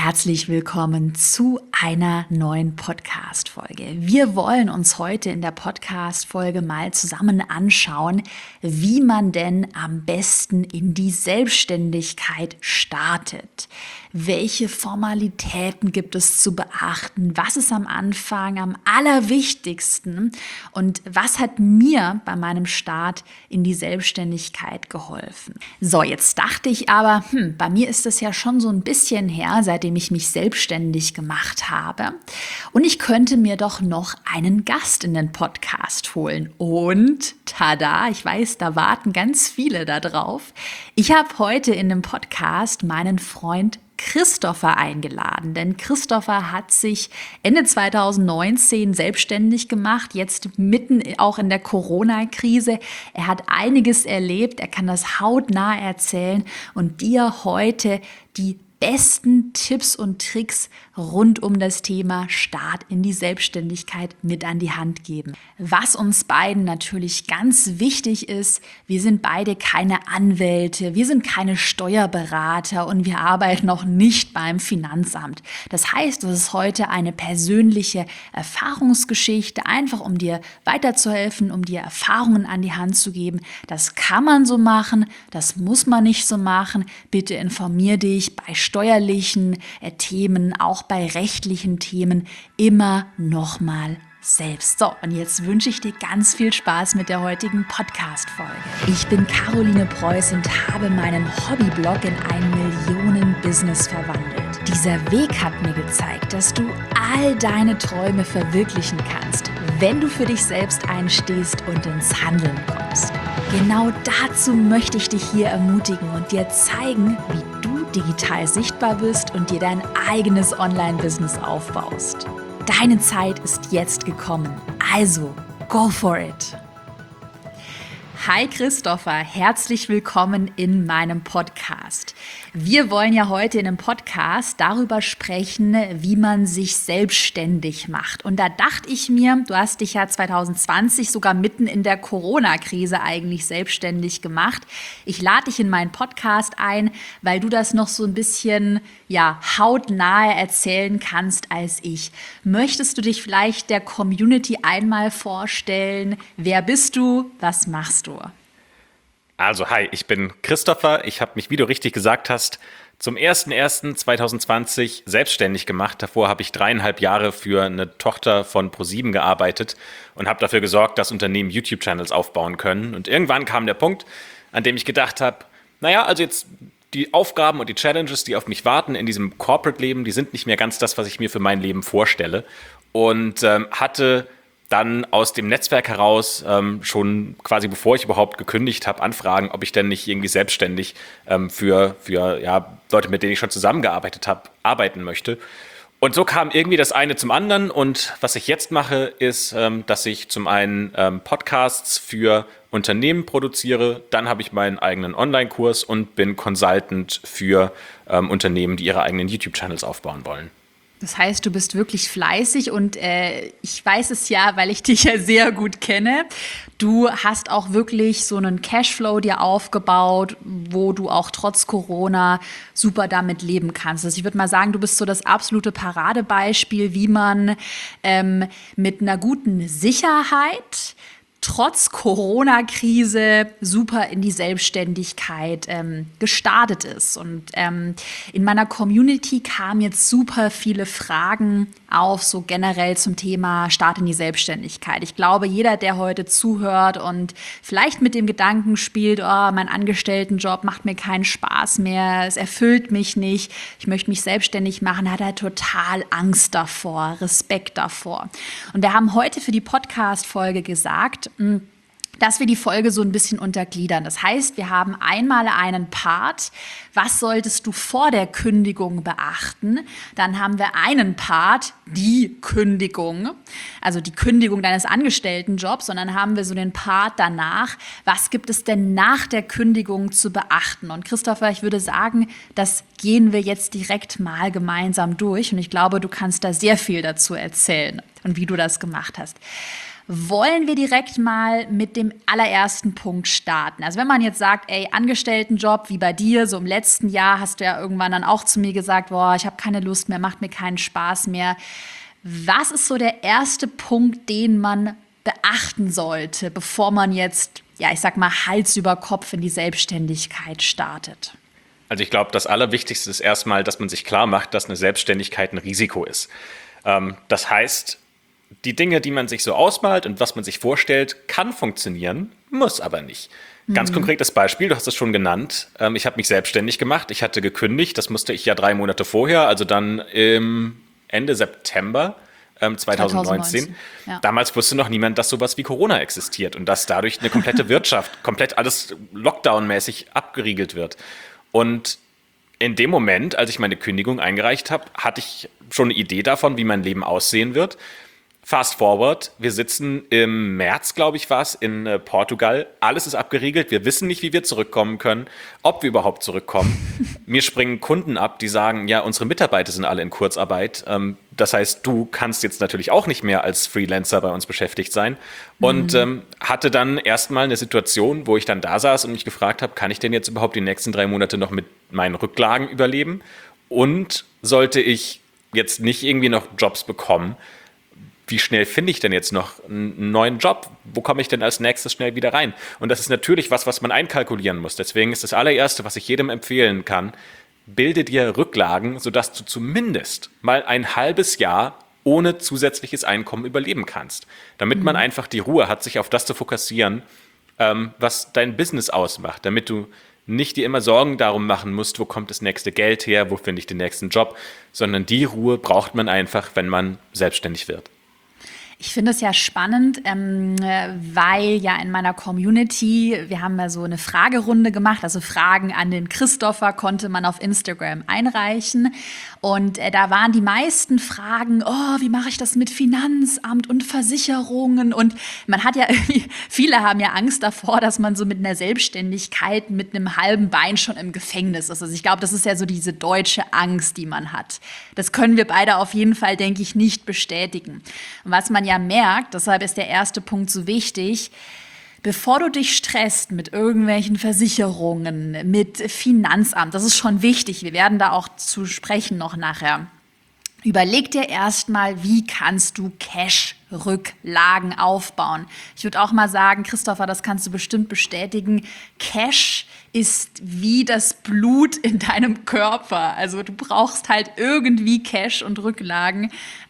Herzlich willkommen zu einer neuen Podcast-Folge. Wir wollen uns heute in der Podcast-Folge mal zusammen anschauen, wie man denn am besten in die Selbstständigkeit startet. Welche Formalitäten gibt es zu beachten? Was ist am Anfang am allerwichtigsten? Und was hat mir bei meinem Start in die Selbstständigkeit geholfen? So, jetzt dachte ich aber, bei mir ist es ja schon so ein bisschen her, seitdem ich mich selbstständig gemacht habe. Und ich könnte mir doch noch einen Gast in den Podcast holen. Und tada, ich weiß, da warten ganz viele da drauf. Ich habe heute in dem Podcast meinen Freund Christopher eingeladen, denn Christopher hat sich Ende 2019 selbstständig gemacht, jetzt mitten auch in der Corona-Krise. Er hat einiges erlebt, er kann das hautnah erzählen und dir heute die besten Tipps und Tricks rund um das Thema Start in die Selbstständigkeit mit an die Hand geben. Was uns beiden natürlich ganz wichtig ist, wir sind beide keine Anwälte, wir sind keine Steuerberater und wir arbeiten noch nicht beim Finanzamt. Das heißt, es ist heute eine persönliche Erfahrungsgeschichte, einfach um dir weiterzuhelfen, um dir Erfahrungen an die Hand zu geben. Das kann man so machen, das muss man nicht so machen. Bitte informier dich bei steuerlichen Themen, auch bei rechtlichen Themen immer nochmal selbst. So, und jetzt wünsche ich dir ganz viel Spaß mit der heutigen Podcast-Folge. Ich bin Caroline Preuß und habe meinen Hobbyblog in ein Millionen-Business verwandelt. Dieser Weg hat mir gezeigt, dass du all deine Träume verwirklichen kannst, wenn du für dich selbst einstehst und ins Handeln kommst. Genau dazu möchte ich dich hier ermutigen und dir zeigen, wie du digital sichtbar bist und dir dein eigenes Online-Business aufbaust. Deine Zeit ist jetzt gekommen, also go for it! Hi Christopher, herzlich willkommen in meinem Podcast. Wir wollen ja heute in einem Podcast darüber sprechen, wie man sich selbstständig macht. Und da dachte ich mir, du hast dich ja 2020 sogar mitten in der Corona-Krise eigentlich selbstständig gemacht. Ich lade dich in meinen Podcast ein, weil du das noch so ein bisschen hautnah erzählen kannst als ich. Möchtest du dich vielleicht der Community einmal vorstellen? Wer bist du? Was machst du? Also hi, ich bin Christopher. Ich habe mich, wie du richtig gesagt hast, zum 01.01.2020 selbstständig gemacht. Davor habe ich 3,5 Jahre für eine Tochter von ProSieben gearbeitet und habe dafür gesorgt, dass Unternehmen YouTube-Channels aufbauen können. Und irgendwann kam der Punkt, an dem ich gedacht habe, also jetzt die Aufgaben und die Challenges, die auf mich warten in diesem Corporate-Leben, die sind nicht mehr ganz das, was ich mir für mein Leben vorstelle. Und hatte dann aus dem Netzwerk heraus schon quasi bevor ich überhaupt gekündigt habe, Anfragen, ob ich denn nicht irgendwie selbstständig für Leute, mit denen ich schon zusammengearbeitet habe, arbeiten möchte. Und so kam irgendwie das eine zum anderen. Und was ich jetzt mache, ist, dass ich zum einen Podcasts für Unternehmen produziere. Dann habe ich meinen eigenen Online-Kurs und bin Consultant für Unternehmen, die ihre eigenen YouTube-Channels aufbauen wollen. Das heißt, du bist wirklich fleißig und ich weiß es ja, weil ich dich ja sehr gut kenne. Du hast auch wirklich so einen Cashflow dir aufgebaut, wo du auch trotz Corona super damit leben kannst. Also ich würde mal sagen, du bist so das absolute Paradebeispiel, wie man mit einer guten Sicherheit trotz Corona-Krise super in die Selbstständigkeit gestartet ist. Und in meiner Community kamen jetzt super viele Fragen auf, so generell zum Thema Start in die Selbstständigkeit. Ich glaube, jeder, der heute zuhört und vielleicht mit dem Gedanken spielt, mein Angestelltenjob macht mir keinen Spaß mehr, es erfüllt mich nicht, ich möchte mich selbstständig machen, hat er total Angst davor, Respekt davor. Und wir haben heute für die Podcast-Folge gesagt, dass wir die Folge so ein bisschen untergliedern. Das heißt, wir haben einmal einen Part, was solltest du vor der Kündigung beachten? Dann haben wir einen Part, die Kündigung, also die Kündigung deines Angestelltenjobs. Und dann haben wir so den Part danach, was gibt es denn nach der Kündigung zu beachten? Und Christopher, ich würde sagen, das gehen wir jetzt direkt mal gemeinsam durch. Und ich glaube, du kannst da sehr viel dazu erzählen und wie du das gemacht hast. Wollen wir direkt mal mit dem allerersten Punkt starten? Also wenn man jetzt sagt, ey, Angestelltenjob wie bei dir, so im letzten Jahr hast du ja irgendwann dann auch zu mir gesagt, boah, ich habe keine Lust mehr, macht mir keinen Spaß mehr. Was ist so der erste Punkt, den man beachten sollte, bevor man jetzt, ja, ich sag mal, Hals über Kopf in die Selbstständigkeit startet? Also ich glaube, das Allerwichtigste ist erstmal, dass man sich klar macht, dass eine Selbstständigkeit ein Risiko ist. Das heißt, die Dinge, die man sich so ausmalt und was man sich vorstellt, kann funktionieren, muss aber nicht. Ganz konkretes Beispiel, du hast es schon genannt. Ich habe mich selbstständig gemacht. Ich hatte gekündigt, das musste ich ja 3 Monate vorher, also dann im Ende September 2019. Ja. Damals wusste noch niemand, dass sowas wie Corona existiert und dass dadurch eine komplette Wirtschaft, komplett alles Lockdown-mäßig abgeriegelt wird. Und in dem Moment, als ich meine Kündigung eingereicht habe, hatte ich schon eine Idee davon, wie mein Leben aussehen wird. Fast forward, wir sitzen im März, glaube ich, war es, in Portugal. Alles ist abgeriegelt. Wir wissen nicht, wie wir zurückkommen können, ob wir überhaupt zurückkommen. Mir springen Kunden ab, die sagen, ja, unsere Mitarbeiter sind alle in Kurzarbeit. Das heißt, du kannst jetzt natürlich auch nicht mehr als Freelancer bei uns beschäftigt sein. Und hatte dann erstmal eine Situation, wo ich dann da saß und mich gefragt habe, kann ich denn jetzt überhaupt die nächsten 3 Monate noch mit meinen Rücklagen überleben? Und sollte ich jetzt nicht irgendwie noch Jobs bekommen, wie schnell finde ich denn jetzt noch einen neuen Job? Wo komme ich denn als nächstes schnell wieder rein? Und das ist natürlich was man einkalkulieren muss. Deswegen ist das allererste, was ich jedem empfehlen kann, bilde dir Rücklagen, sodass du zumindest mal ein halbes Jahr ohne zusätzliches Einkommen überleben kannst. Damit man einfach die Ruhe hat, sich auf das zu fokussieren, was dein Business ausmacht. Damit du nicht dir immer Sorgen darum machen musst, wo kommt das nächste Geld her, wo finde ich den nächsten Job, sondern die Ruhe braucht man einfach, wenn man selbstständig wird. Ich finde es ja spannend, weil ja in meiner Community, wir haben ja so eine Fragerunde gemacht, also Fragen an den Christopher konnte man auf Instagram einreichen. Und da waren die meisten Fragen, oh, wie mache ich das mit Finanzamt und Versicherungen? Und man hat ja irgendwie, viele haben ja Angst davor, dass man so mit einer Selbstständigkeit mit einem halben Bein schon im Gefängnis ist. Also ich glaube, das ist ja so diese deutsche Angst, die man hat. Das können wir beide auf jeden Fall, denke ich, nicht bestätigen. Und was man ja merkt, deshalb ist der erste Punkt so wichtig, bevor du dich stresst mit irgendwelchen Versicherungen, mit Finanzamt, das ist schon wichtig, wir werden da auch zu sprechen noch nachher. Überleg dir erstmal, wie kannst du Cash-Rücklagen aufbauen. Ich würde auch mal sagen, Christopher, das kannst du bestimmt bestätigen, Cash ist wie das Blut in deinem Körper. Also du brauchst halt irgendwie Cash und Rücklagen,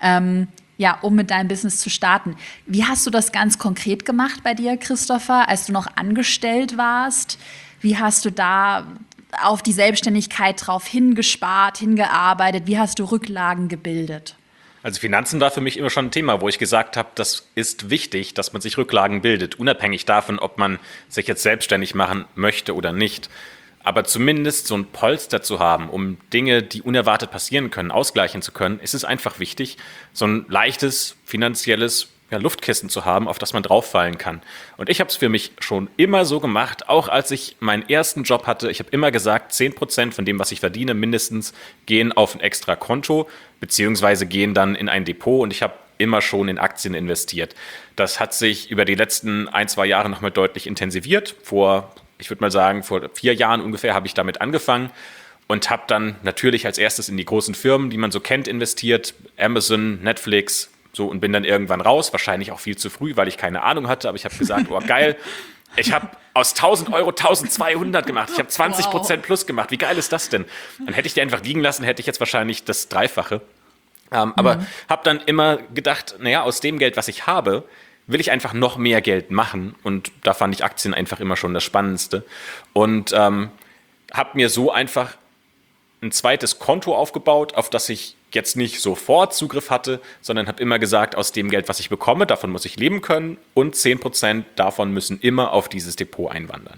um mit deinem Business zu starten. Wie hast du das ganz konkret gemacht bei dir, Christopher, als du noch angestellt warst? Wie hast du da auf die Selbstständigkeit drauf hingespart, hingearbeitet? Wie hast du Rücklagen gebildet? Also Finanzen war für mich immer schon ein Thema, wo ich gesagt habe, das ist wichtig, dass man sich Rücklagen bildet, unabhängig davon, ob man sich jetzt selbstständig machen möchte oder nicht. Aber zumindest so ein Polster zu haben, um Dinge, die unerwartet passieren können, ausgleichen zu können, ist es einfach wichtig, so ein leichtes finanzielles Luftkissen zu haben, auf das man drauffallen kann. Und ich habe es für mich schon immer so gemacht, auch als ich meinen ersten Job hatte. Ich habe immer gesagt, 10% von dem, was ich verdiene, mindestens gehen auf ein extra Konto, beziehungsweise gehen dann in ein Depot. Und ich habe immer schon in Aktien investiert. Das hat sich über die letzten 1-2 Jahre nochmal deutlich intensiviert. Ich würde mal sagen, vor 4 Jahren ungefähr habe ich damit angefangen und habe dann natürlich als erstes in die großen Firmen, die man so kennt, investiert. Amazon, Netflix, so, und bin dann irgendwann raus. Wahrscheinlich auch viel zu früh, weil ich keine Ahnung hatte. Aber ich habe gesagt, oh geil, ich habe aus 1.000 Euro 1.200 gemacht. Ich habe 20% plus gemacht. Wie geil ist das denn? Dann hätte ich die einfach liegen lassen, hätte ich jetzt wahrscheinlich das Dreifache. Aber habe dann immer gedacht, naja, aus dem Geld, was ich habe, will ich einfach noch mehr Geld machen. Und da fand ich Aktien einfach immer schon das Spannendste. Und habe mir so einfach ein zweites Konto aufgebaut, auf das ich jetzt nicht sofort Zugriff hatte, sondern habe immer gesagt, aus dem Geld, was ich bekomme, davon muss ich leben können und 10% davon müssen immer auf dieses Depot einwandern.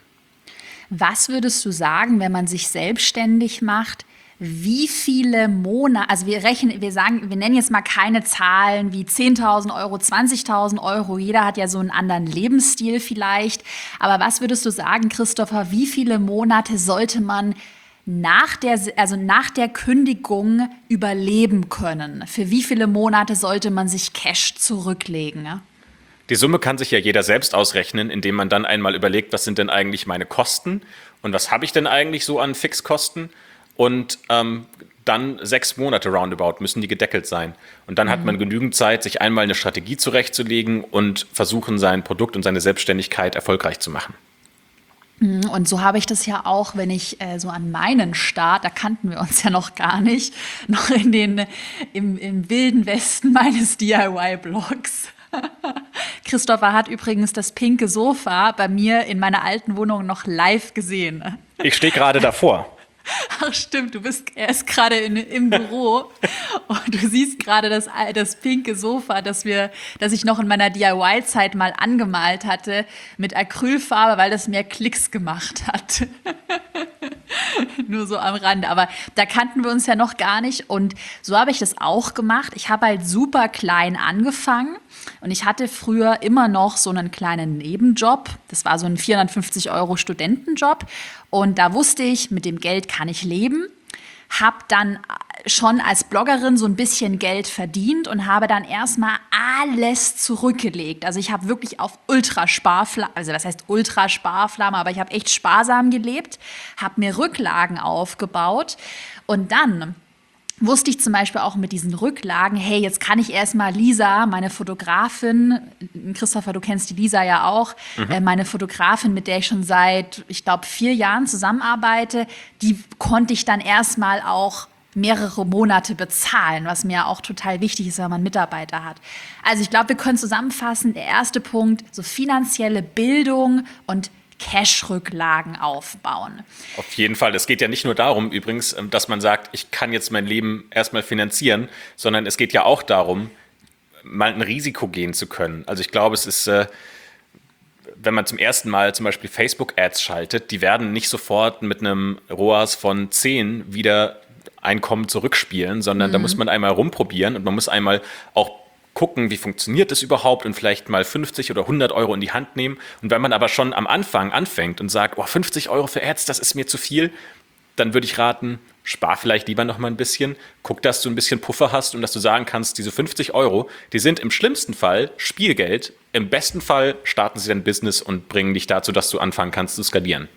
Was würdest du sagen, wenn man sich selbstständig macht? Wie viele Monate, also wir nennen jetzt mal keine Zahlen wie 10.000 Euro, 20.000 Euro, jeder hat ja so einen anderen Lebensstil vielleicht, aber was würdest du sagen, Christopher, wie viele Monate sollte man nach der Kündigung überleben können? Für wie viele Monate sollte man sich Cash zurücklegen? Ja? Die Summe kann sich ja jeder selbst ausrechnen, indem man dann einmal überlegt, was sind denn eigentlich meine Kosten und was habe ich denn eigentlich so an Fixkosten und dann 6 Monate roundabout müssen die gedeckelt sein. Und dann hat man genügend Zeit, sich einmal eine Strategie zurechtzulegen und versuchen, sein Produkt und seine Selbstständigkeit erfolgreich zu machen. Und so habe ich das ja auch, wenn ich so an meinen Start, da kannten wir uns ja noch gar nicht, noch im wilden Westen meines DIY-Blogs. Christopher hat übrigens das pinke Sofa bei mir in meiner alten Wohnung noch live gesehen. Ich stehe gerade davor. Ach stimmt, er ist gerade im Büro und du siehst gerade das pinke Sofa, das ich noch in meiner DIY-Zeit mal angemalt hatte mit Acrylfarbe, weil das mehr Klicks gemacht hat. Nur so am Rande. Aber da kannten wir uns ja noch gar nicht. Und so habe ich das auch gemacht. Ich habe halt super klein angefangen. Und ich hatte früher immer noch so einen kleinen Nebenjob. Das war so ein 450 € Studentenjob. Und da wusste ich, mit dem Geld kann ich leben. Habe dann schon als Bloggerin so ein bisschen Geld verdient und habe dann erstmal alles zurückgelegt. Also ich habe wirklich auf Ultrasparflamme, also was heißt Ultrasparflamme, aber ich habe echt sparsam gelebt, habe mir Rücklagen aufgebaut und dann wusste ich zum Beispiel auch mit diesen Rücklagen, hey, jetzt kann ich erstmal Lisa, meine Fotografin, Christopher, du kennst die Lisa ja auch, meine Fotografin, mit der ich schon seit, ich glaube, 4 Jahren zusammenarbeite, die konnte ich dann erstmal auch mehrere Monate bezahlen, was mir auch total wichtig ist, wenn man Mitarbeiter hat. Also ich glaube, wir können zusammenfassen, der erste Punkt, so finanzielle Bildung und Cash-Rücklagen aufbauen. Auf jeden Fall. Es geht ja nicht nur darum, übrigens, dass man sagt, ich kann jetzt mein Leben erstmal finanzieren, sondern es geht ja auch darum, mal ein Risiko gehen zu können. Also ich glaube, es ist, wenn man zum ersten Mal zum Beispiel Facebook-Ads schaltet, die werden nicht sofort mit einem ROAS von 10 wieder Einkommen zurückspielen, sondern da muss man einmal rumprobieren und man muss einmal auch gucken, wie funktioniert das überhaupt und vielleicht mal 50 oder 100 € in die Hand nehmen. Und wenn man aber schon am Anfang anfängt und sagt, oh, 50 € für Ads, das ist mir zu viel, dann würde ich raten, spar vielleicht lieber noch mal ein bisschen, guck, dass du ein bisschen Puffer hast und dass du sagen kannst, diese 50 €, die sind im schlimmsten Fall Spielgeld, im besten Fall starten sie dein Business und bringen dich dazu, dass du anfangen kannst zu skalieren.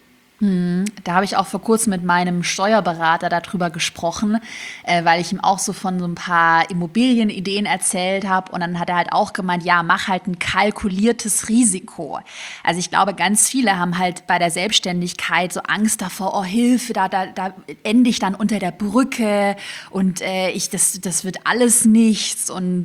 Da habe ich auch vor kurzem mit meinem Steuerberater darüber gesprochen, weil ich ihm auch so von so ein paar Immobilienideen erzählt habe. Und dann hat er halt auch gemeint, ja, mach halt ein kalkuliertes Risiko. Also ich glaube, ganz viele haben halt bei der Selbstständigkeit so Angst davor, oh Hilfe, da ende ich dann unter der Brücke und das wird alles nichts und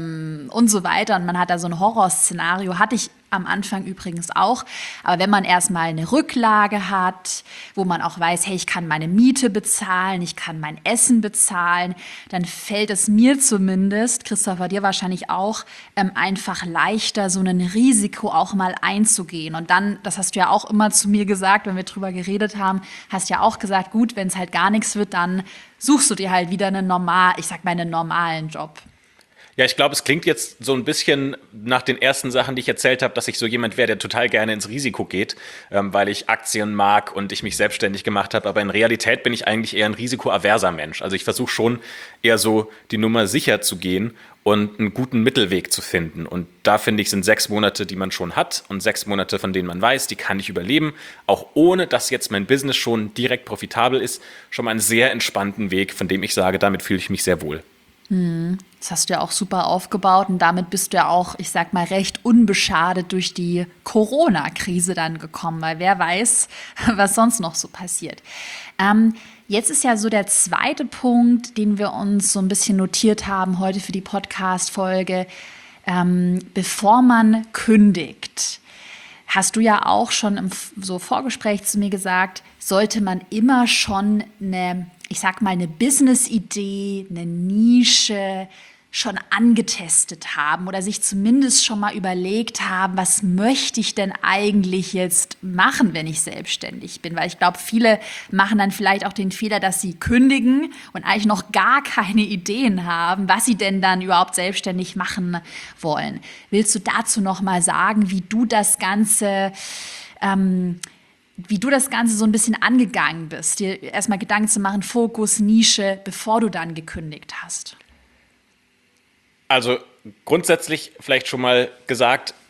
so weiter. Und man hat da so ein Horrorszenario, hatte ich am Anfang übrigens auch. Aber wenn man erstmal eine Rücklage hat, wo man auch weiß, hey, ich kann meine Miete bezahlen, ich kann mein Essen bezahlen, dann fällt es mir zumindest, Christopher, dir wahrscheinlich auch, einfach leichter, so ein Risiko auch mal einzugehen. Und dann, das hast du ja auch immer zu mir gesagt, wenn wir drüber geredet haben, hast ja auch gesagt, gut, wenn es halt gar nichts wird, dann suchst du dir halt wieder einen normalen Job. Ja, ich glaube, es klingt jetzt so ein bisschen nach den ersten Sachen, die ich erzählt habe, dass ich so jemand wäre, der total gerne ins Risiko geht, weil ich Aktien mag und ich mich selbstständig gemacht habe. Aber in Realität bin ich eigentlich eher ein risikoaverser Mensch. Also ich versuche schon eher so die Nummer sicher zu gehen und einen guten Mittelweg zu finden. Und da finde ich, sind 6 Monate, die man schon hat und 6 Monate, von denen man weiß, die kann ich überleben, auch ohne, dass jetzt mein Business schon direkt profitabel ist, schon mal einen sehr entspannten Weg, von dem ich sage, damit fühle ich mich sehr wohl. Das hast du ja auch super aufgebaut und damit bist du ja auch, ich sag mal, recht unbeschadet durch die Corona-Krise dann gekommen, weil wer weiß, was sonst noch so passiert. Jetzt ist ja so der zweite Punkt, den wir uns so ein bisschen notiert haben heute für die Podcast-Folge, bevor man kündigt. Hast du ja auch schon im so Vorgespräch zu mir gesagt, sollte man immer schon eine Business-Idee, eine Nische schon angetestet haben oder sich zumindest schon mal überlegt haben, was möchte ich denn eigentlich jetzt machen, wenn ich selbstständig bin? Weil ich glaube, viele machen dann vielleicht auch den Fehler, dass sie kündigen und eigentlich noch gar keine Ideen haben, was sie denn dann überhaupt selbstständig machen wollen. Willst du dazu noch mal sagen, wie du das Ganze so ein bisschen angegangen bist, dir erstmal Gedanken zu machen, Fokus, Nische, bevor du dann gekündigt hast? Also grundsätzlich vielleicht schon mal gesagt,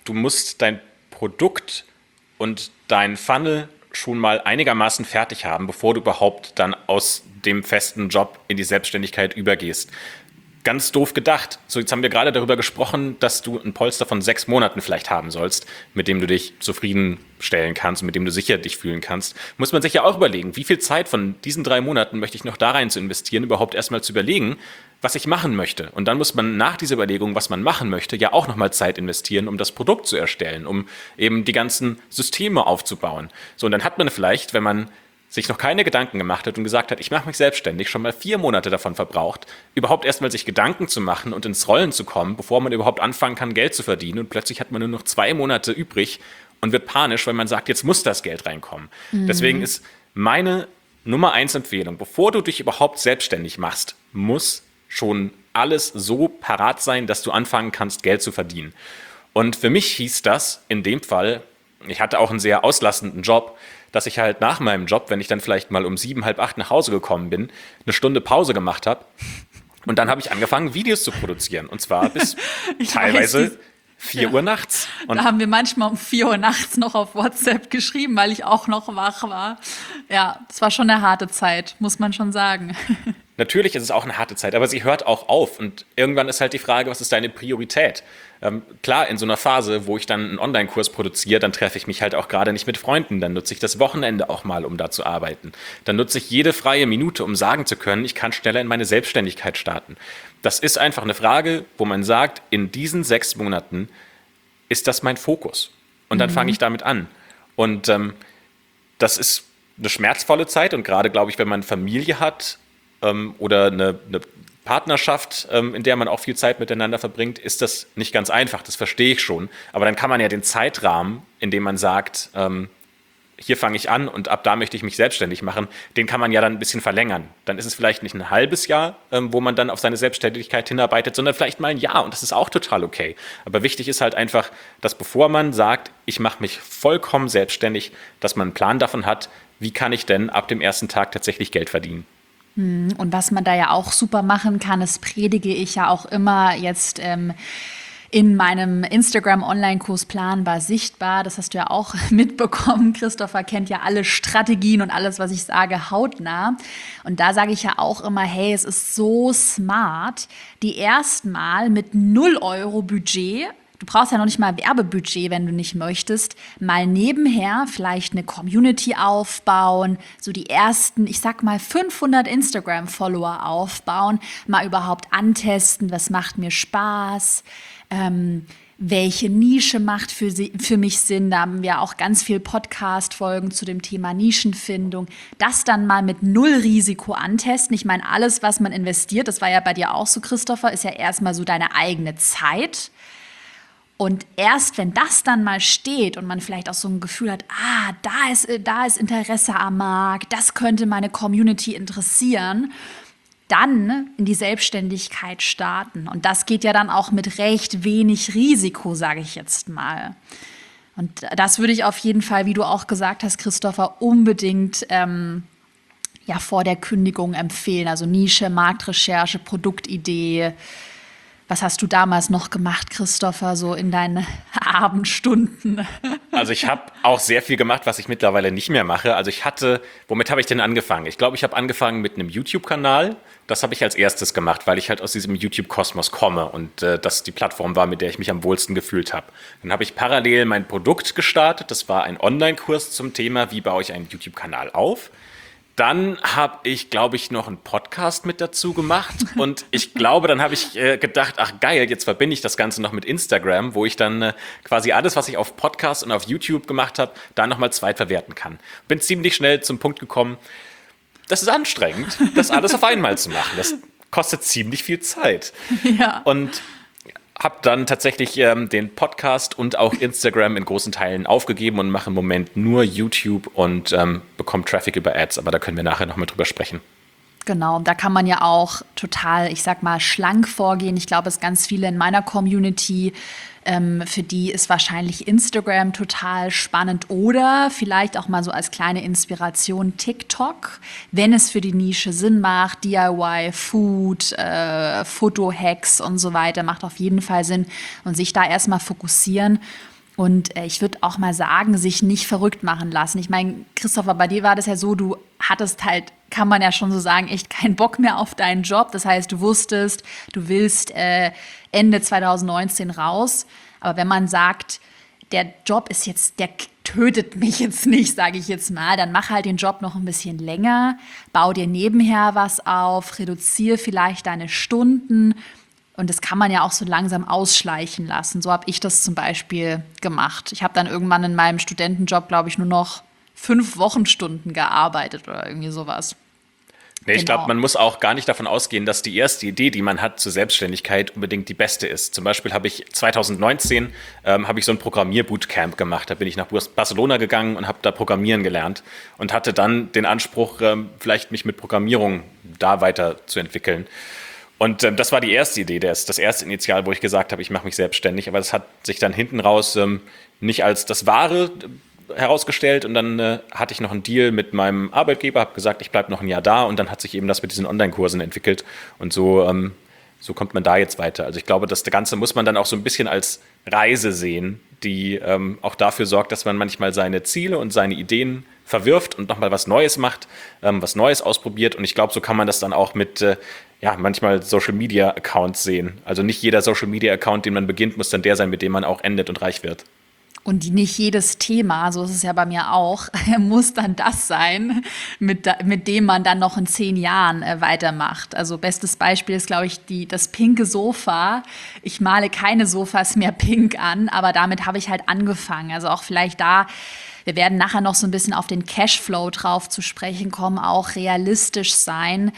du musst dein Produkt und dein Funnel schon mal einigermaßen fertig haben, bevor du überhaupt dann aus dem festen Job in die Selbstständigkeit übergehst. Ganz doof gedacht. So, jetzt haben wir gerade darüber gesprochen, dass du ein Polster von 6 Monaten vielleicht haben sollst, mit dem du dich zufriedenstellen kannst, mit dem du sicher dich fühlen kannst. Muss man sich ja auch überlegen, wie viel Zeit von diesen 3 Monaten möchte ich noch da rein zu investieren, überhaupt erstmal zu überlegen, was ich machen möchte. Und dann muss man nach dieser Überlegung, was man machen möchte, ja auch nochmal Zeit investieren, um das Produkt zu erstellen, um eben die ganzen Systeme aufzubauen. So, und dann hat man vielleicht, wenn man sich noch keine Gedanken gemacht hat und gesagt hat, ich mache mich selbstständig, schon mal 4 Monate davon verbraucht, überhaupt erstmal sich Gedanken zu machen und ins Rollen zu kommen, bevor man überhaupt anfangen kann, Geld zu verdienen. Und plötzlich hat man nur noch 2 Monate übrig und wird panisch, weil man sagt, jetzt muss das Geld reinkommen. Deswegen ist meine Nummer 1 Empfehlung, bevor du dich überhaupt selbstständig machst, muss schon alles so parat sein, dass du anfangen kannst, Geld zu verdienen. Und für mich hieß das in dem Fall, ich hatte auch einen sehr auslastenden Job, dass ich halt nach meinem Job, wenn ich dann vielleicht mal um 7, halb 8 nach Hause gekommen bin, eine Stunde Pause gemacht habe. Und dann habe ich angefangen, Videos zu produzieren. Und zwar bis teilweise 4 Uhr nachts. Und da haben wir manchmal um 4 Uhr nachts noch auf WhatsApp geschrieben, weil ich auch noch wach war. Ja, es war schon eine harte Zeit, muss man schon sagen. Natürlich ist es auch eine harte Zeit, aber sie hört auch auf. Und irgendwann ist halt die Frage, was ist deine Priorität? Klar, in so einer Phase, wo ich dann einen Online-Kurs produziere, dann treffe ich mich halt auch gerade nicht mit Freunden. Dann nutze ich das Wochenende auch mal, um da zu arbeiten. Dann nutze ich jede freie Minute, um sagen zu können, ich kann schneller in meine Selbstständigkeit starten. Das ist einfach eine Frage, wo man sagt, in diesen 6 Monaten ist das mein Fokus. Und dann fange ich damit an. Und das ist eine schmerzvolle Zeit. Und gerade, glaube ich, wenn man Familie hat, oder eine Partnerschaft, in der man auch viel Zeit miteinander verbringt, ist das nicht ganz einfach, das verstehe ich schon. Aber dann kann man ja den Zeitrahmen, in dem man sagt, hier fange ich an und ab da möchte ich mich selbstständig machen, den kann man ja dann ein bisschen verlängern. Dann ist es vielleicht nicht ein halbes Jahr, wo man dann auf seine Selbstständigkeit hinarbeitet, sondern vielleicht mal ein Jahr und das ist auch total okay. Aber wichtig ist halt einfach, dass bevor man sagt, ich mache mich vollkommen selbstständig, dass man einen Plan davon hat, wie kann ich denn ab dem ersten Tag tatsächlich Geld verdienen. Und was man da ja auch super machen kann, das predige ich ja auch immer jetzt in meinem Instagram-Online-Kurs Planbar Sichtbar. Das hast du ja auch mitbekommen. Christopher kennt ja alle Strategien und alles, was ich sage, hautnah. Und da sage ich ja auch immer, hey, es ist so smart, die erstmal mit 0 Euro Budget, du brauchst ja noch nicht mal Werbebudget, wenn du nicht möchtest, mal nebenher vielleicht eine Community aufbauen, so die ersten, ich sag mal 500 Instagram-Follower aufbauen, mal überhaupt antesten, was macht mir Spaß, welche Nische macht für mich Sinn. Da haben wir auch ganz viel Podcast-Folgen zu dem Thema Nischenfindung. Das dann mal mit 0 Risiko antesten. Ich meine, alles, was man investiert, das war ja bei dir auch so, Christopher, ist ja erstmal so deine eigene Zeit. Und erst wenn das dann mal steht und man vielleicht auch so ein Gefühl hat, da ist Interesse am Markt, das könnte meine Community interessieren, dann in die Selbstständigkeit starten. Und das geht ja dann auch mit recht wenig Risiko, sage ich jetzt mal. Und das würde ich auf jeden Fall, wie du auch gesagt hast, Christopher, unbedingt vor der Kündigung empfehlen. Also Nische, Marktrecherche, Produktidee. Was hast du damals noch gemacht, Christopher, so in deinen Abendstunden? Also ich habe auch sehr viel gemacht, was ich mittlerweile nicht mehr mache. Also womit habe ich denn angefangen? Ich glaube, ich habe angefangen mit einem YouTube-Kanal. Das habe ich als erstes gemacht, weil ich halt aus diesem YouTube-Kosmos komme und das die Plattform war, mit der ich mich am wohlsten gefühlt habe. Dann habe ich parallel mein Produkt gestartet. Das war ein Online-Kurs zum Thema, wie baue ich einen YouTube-Kanal auf. Dann habe ich, glaube ich, noch einen Podcast mit dazu gemacht und ich glaube, dann habe ich gedacht, ach geil, jetzt verbinde ich das Ganze noch mit Instagram, wo ich dann quasi alles, was ich auf Podcast und auf YouTube gemacht habe, da nochmal zweitverwerten kann. Bin ziemlich schnell zum Punkt gekommen, das ist anstrengend, das alles auf einmal zu machen. Das kostet ziemlich viel Zeit. Ja. Und habe dann tatsächlich den Podcast und auch Instagram in großen Teilen aufgegeben und mache im Moment nur YouTube und bekomme Traffic über Ads. Aber da können wir nachher noch mal drüber sprechen. Genau, da kann man ja auch total, ich sag mal, schlank vorgehen. Ich glaube, es ganz viele in meiner Community, für die ist wahrscheinlich Instagram total spannend oder vielleicht auch mal so als kleine Inspiration TikTok, wenn es für die Nische Sinn macht, DIY, Food, Foto-Hacks und so weiter, macht auf jeden Fall Sinn und sich da erstmal fokussieren. Und ich würde auch mal sagen, sich nicht verrückt machen lassen. Ich meine, Christopher, bei dir war das ja so, du hattest halt, kann man ja schon so sagen, echt keinen Bock mehr auf deinen Job. Das heißt, du wusstest, du willst Ende 2019 raus. Aber wenn man sagt, der Job ist jetzt, der tötet mich jetzt nicht, sage ich jetzt mal, dann mach halt den Job noch ein bisschen länger, bau dir nebenher was auf, reduziere vielleicht deine Stunden. Und das kann man ja auch so langsam ausschleichen lassen. So habe ich das zum Beispiel gemacht. Ich habe dann irgendwann in meinem Studentenjob, glaube ich, nur noch 5 Wochenstunden gearbeitet oder irgendwie sowas. Nee, ich glaube, Genau. man muss auch gar nicht davon ausgehen, dass die erste Idee, die man hat zur Selbstständigkeit, unbedingt die beste ist. Zum Beispiel habe ich 2019 habe ich so ein Programmierbootcamp gemacht. Da bin ich nach Barcelona gegangen und habe da Programmieren gelernt und hatte dann den Anspruch, vielleicht mich mit Programmierung da weiterzuentwickeln. Und das war die erste Idee, das erste Initial, wo ich gesagt habe, ich mache mich selbstständig. Aber das hat sich dann hinten raus nicht als das Wahre herausgestellt. Und dann hatte ich noch einen Deal mit meinem Arbeitgeber, habe gesagt, ich bleibe noch ein Jahr da. Und dann hat sich eben das mit diesen Online-Kursen entwickelt. Und so kommt man da jetzt weiter. Also ich glaube, das Ganze muss man dann auch so ein bisschen als Reise sehen, die auch dafür sorgt, dass man manchmal seine Ziele und seine Ideen verwirft und nochmal was Neues macht, was Neues ausprobiert. Und ich glaube, so kann man das dann auch mit manchmal Social-Media-Accounts sehen. Also nicht jeder Social-Media-Account, den man beginnt, muss dann der sein, mit dem man auch endet und reich wird. Und nicht jedes Thema, so ist es ja bei mir auch, muss dann das sein, mit dem man dann noch in 10 Jahren weitermacht. Also bestes Beispiel ist, glaube ich, das pinke Sofa. Ich male keine Sofas mehr pink an, aber damit habe ich halt angefangen. Also auch vielleicht da, wir werden nachher noch so ein bisschen auf den Cashflow drauf zu sprechen kommen, auch realistisch sein.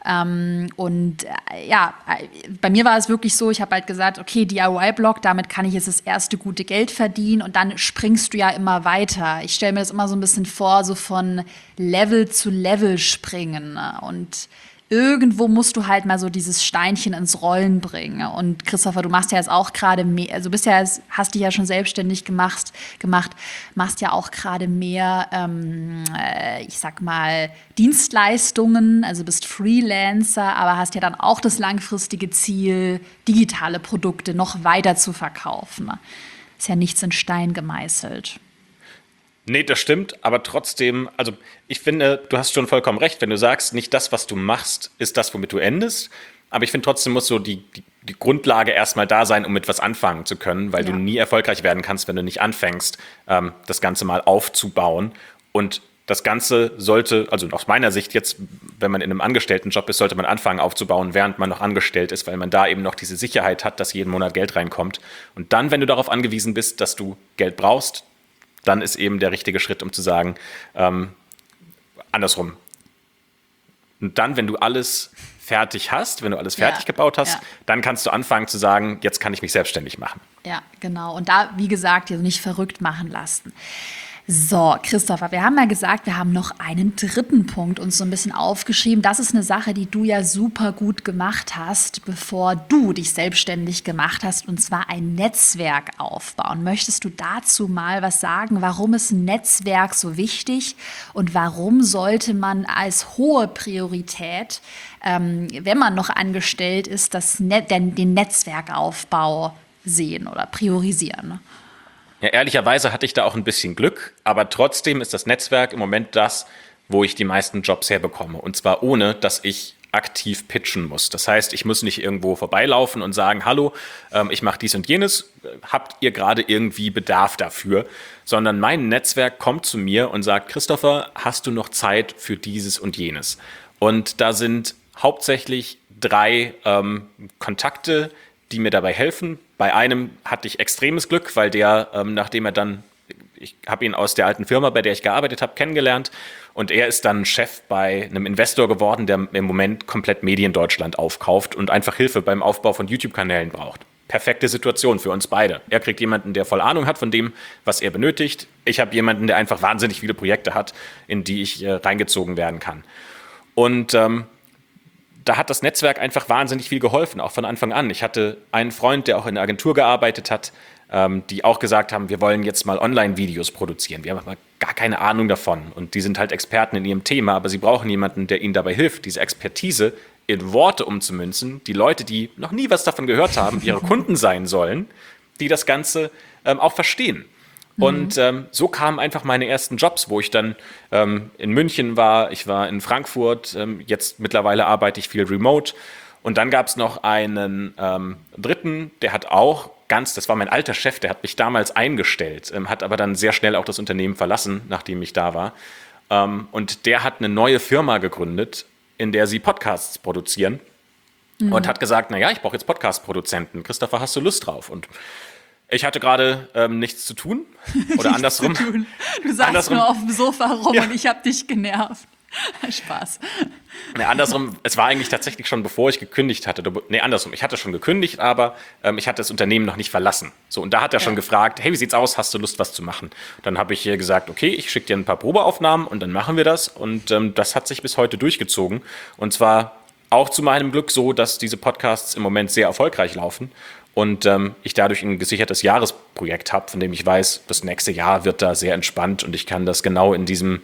Bei mir war es wirklich so, ich habe halt gesagt, okay, DIY-Blog, damit kann ich jetzt das erste gute Geld verdienen und dann springst du ja immer weiter. Ich stelle mir das immer so ein bisschen vor, so von Level zu Level springen, und irgendwo musst du halt mal so dieses Steinchen ins Rollen bringen. Und Christopher, du machst ja jetzt auch gerade mehr, also hast dich ja schon selbstständig gemacht, machst ja auch gerade mehr, ich sag mal, Dienstleistungen, also bist Freelancer, aber hast ja dann auch das langfristige Ziel, digitale Produkte noch weiter zu verkaufen. Ist ja nichts in Stein gemeißelt. Nee, das stimmt, aber trotzdem, also ich finde, du hast schon vollkommen recht, wenn du sagst, nicht das, was du machst, ist das, womit du endest. Aber ich finde, trotzdem muss so die Grundlage erstmal da sein, um mit was anfangen zu können, weil du nie erfolgreich werden kannst, wenn du nicht anfängst, das Ganze mal aufzubauen. Und das Ganze sollte, also aus meiner Sicht jetzt, wenn man in einem Angestelltenjob ist, sollte man anfangen aufzubauen, während man noch angestellt ist, weil man da eben noch diese Sicherheit hat, dass jeden Monat Geld reinkommt. Und dann, wenn du darauf angewiesen bist, dass du Geld brauchst, dann ist eben der richtige Schritt, um zu sagen, andersrum. Und dann, wenn du alles fertig hast, wenn du alles fertig gebaut hast, dann kannst du anfangen zu sagen, jetzt kann ich mich selbstständig machen. Ja, genau. Und da, wie gesagt, also nicht verrückt machen lassen. So, Christopher, wir haben ja gesagt, wir haben noch einen dritten Punkt uns so ein bisschen aufgeschrieben. Das ist eine Sache, die du ja super gut gemacht hast, bevor du dich selbstständig gemacht hast, und zwar ein Netzwerk aufbauen. Möchtest du dazu mal was sagen? Warum ist ein Netzwerk so wichtig und warum sollte man als hohe Priorität, wenn man noch angestellt ist, den Netzwerkaufbau sehen oder priorisieren? Ja, ehrlicherweise hatte ich da auch ein bisschen Glück, aber trotzdem ist das Netzwerk im Moment das, wo ich die meisten Jobs herbekomme. Und zwar ohne, dass ich aktiv pitchen muss. Das heißt, ich muss nicht irgendwo vorbeilaufen und sagen, hallo, ich mache dies und jenes, habt ihr gerade irgendwie Bedarf dafür? Sondern mein Netzwerk kommt zu mir und sagt, Christopher, hast du noch Zeit für dieses und jenes? Und da sind hauptsächlich 3 Kontakte, die mir dabei helfen. Bei einem hatte ich extremes Glück, weil der, nachdem er dann, ich habe ihn aus der alten Firma, bei der ich gearbeitet habe, kennengelernt, und er ist dann Chef bei einem Investor geworden, der im Moment komplett Mediendeutschland aufkauft und einfach Hilfe beim Aufbau von YouTube-Kanälen braucht. Perfekte Situation für uns beide. Er kriegt jemanden, der voll Ahnung hat von dem, was er benötigt. Ich habe jemanden, der einfach wahnsinnig viele Projekte hat, in die ich reingezogen werden kann. Und da hat das Netzwerk einfach wahnsinnig viel geholfen, auch von Anfang an. Ich hatte einen Freund, der auch in der Agentur gearbeitet hat, die auch gesagt haben, wir wollen jetzt mal Online-Videos produzieren. Wir haben aber gar keine Ahnung davon. Und die sind halt Experten in ihrem Thema, aber sie brauchen jemanden, der ihnen dabei hilft, diese Expertise in Worte umzumünzen. Die Leute, die noch nie was davon gehört haben, die ihre Kunden sein sollen, die das Ganze auch verstehen. Und so kamen einfach meine ersten Jobs, wo ich dann in München war, ich war in Frankfurt, jetzt mittlerweile arbeite ich viel remote. Und dann gab es noch einen dritten, der hat auch das war mein alter Chef, der hat mich damals eingestellt, hat aber dann sehr schnell auch das Unternehmen verlassen, nachdem ich da war. Und der hat eine neue Firma gegründet, in der sie Podcasts produzieren und hat gesagt, naja, ich brauche jetzt Podcast-Produzenten. Christopher, hast du Lust drauf? Und ich hatte gerade nichts zu tun oder andersrum. Zu tun. Du saßt nur auf dem Sofa rum und ich habe dich genervt. Spaß. Nee, andersrum, es war eigentlich tatsächlich schon, bevor ich gekündigt hatte. Nee, andersrum, ich hatte schon gekündigt, aber ich hatte das Unternehmen noch nicht verlassen. So, und da hat er schon gefragt, hey, wie sieht's aus, hast du Lust, was zu machen? Dann habe ich gesagt, okay, ich schicke dir ein paar Probeaufnahmen und dann machen wir das. Und das hat sich bis heute durchgezogen. Und zwar auch zu meinem Glück so, dass diese Podcasts im Moment sehr erfolgreich laufen. Und ich dadurch ein gesichertes Jahresprojekt habe, von dem ich weiß, das nächste Jahr wird da sehr entspannt und ich kann das genau in diesem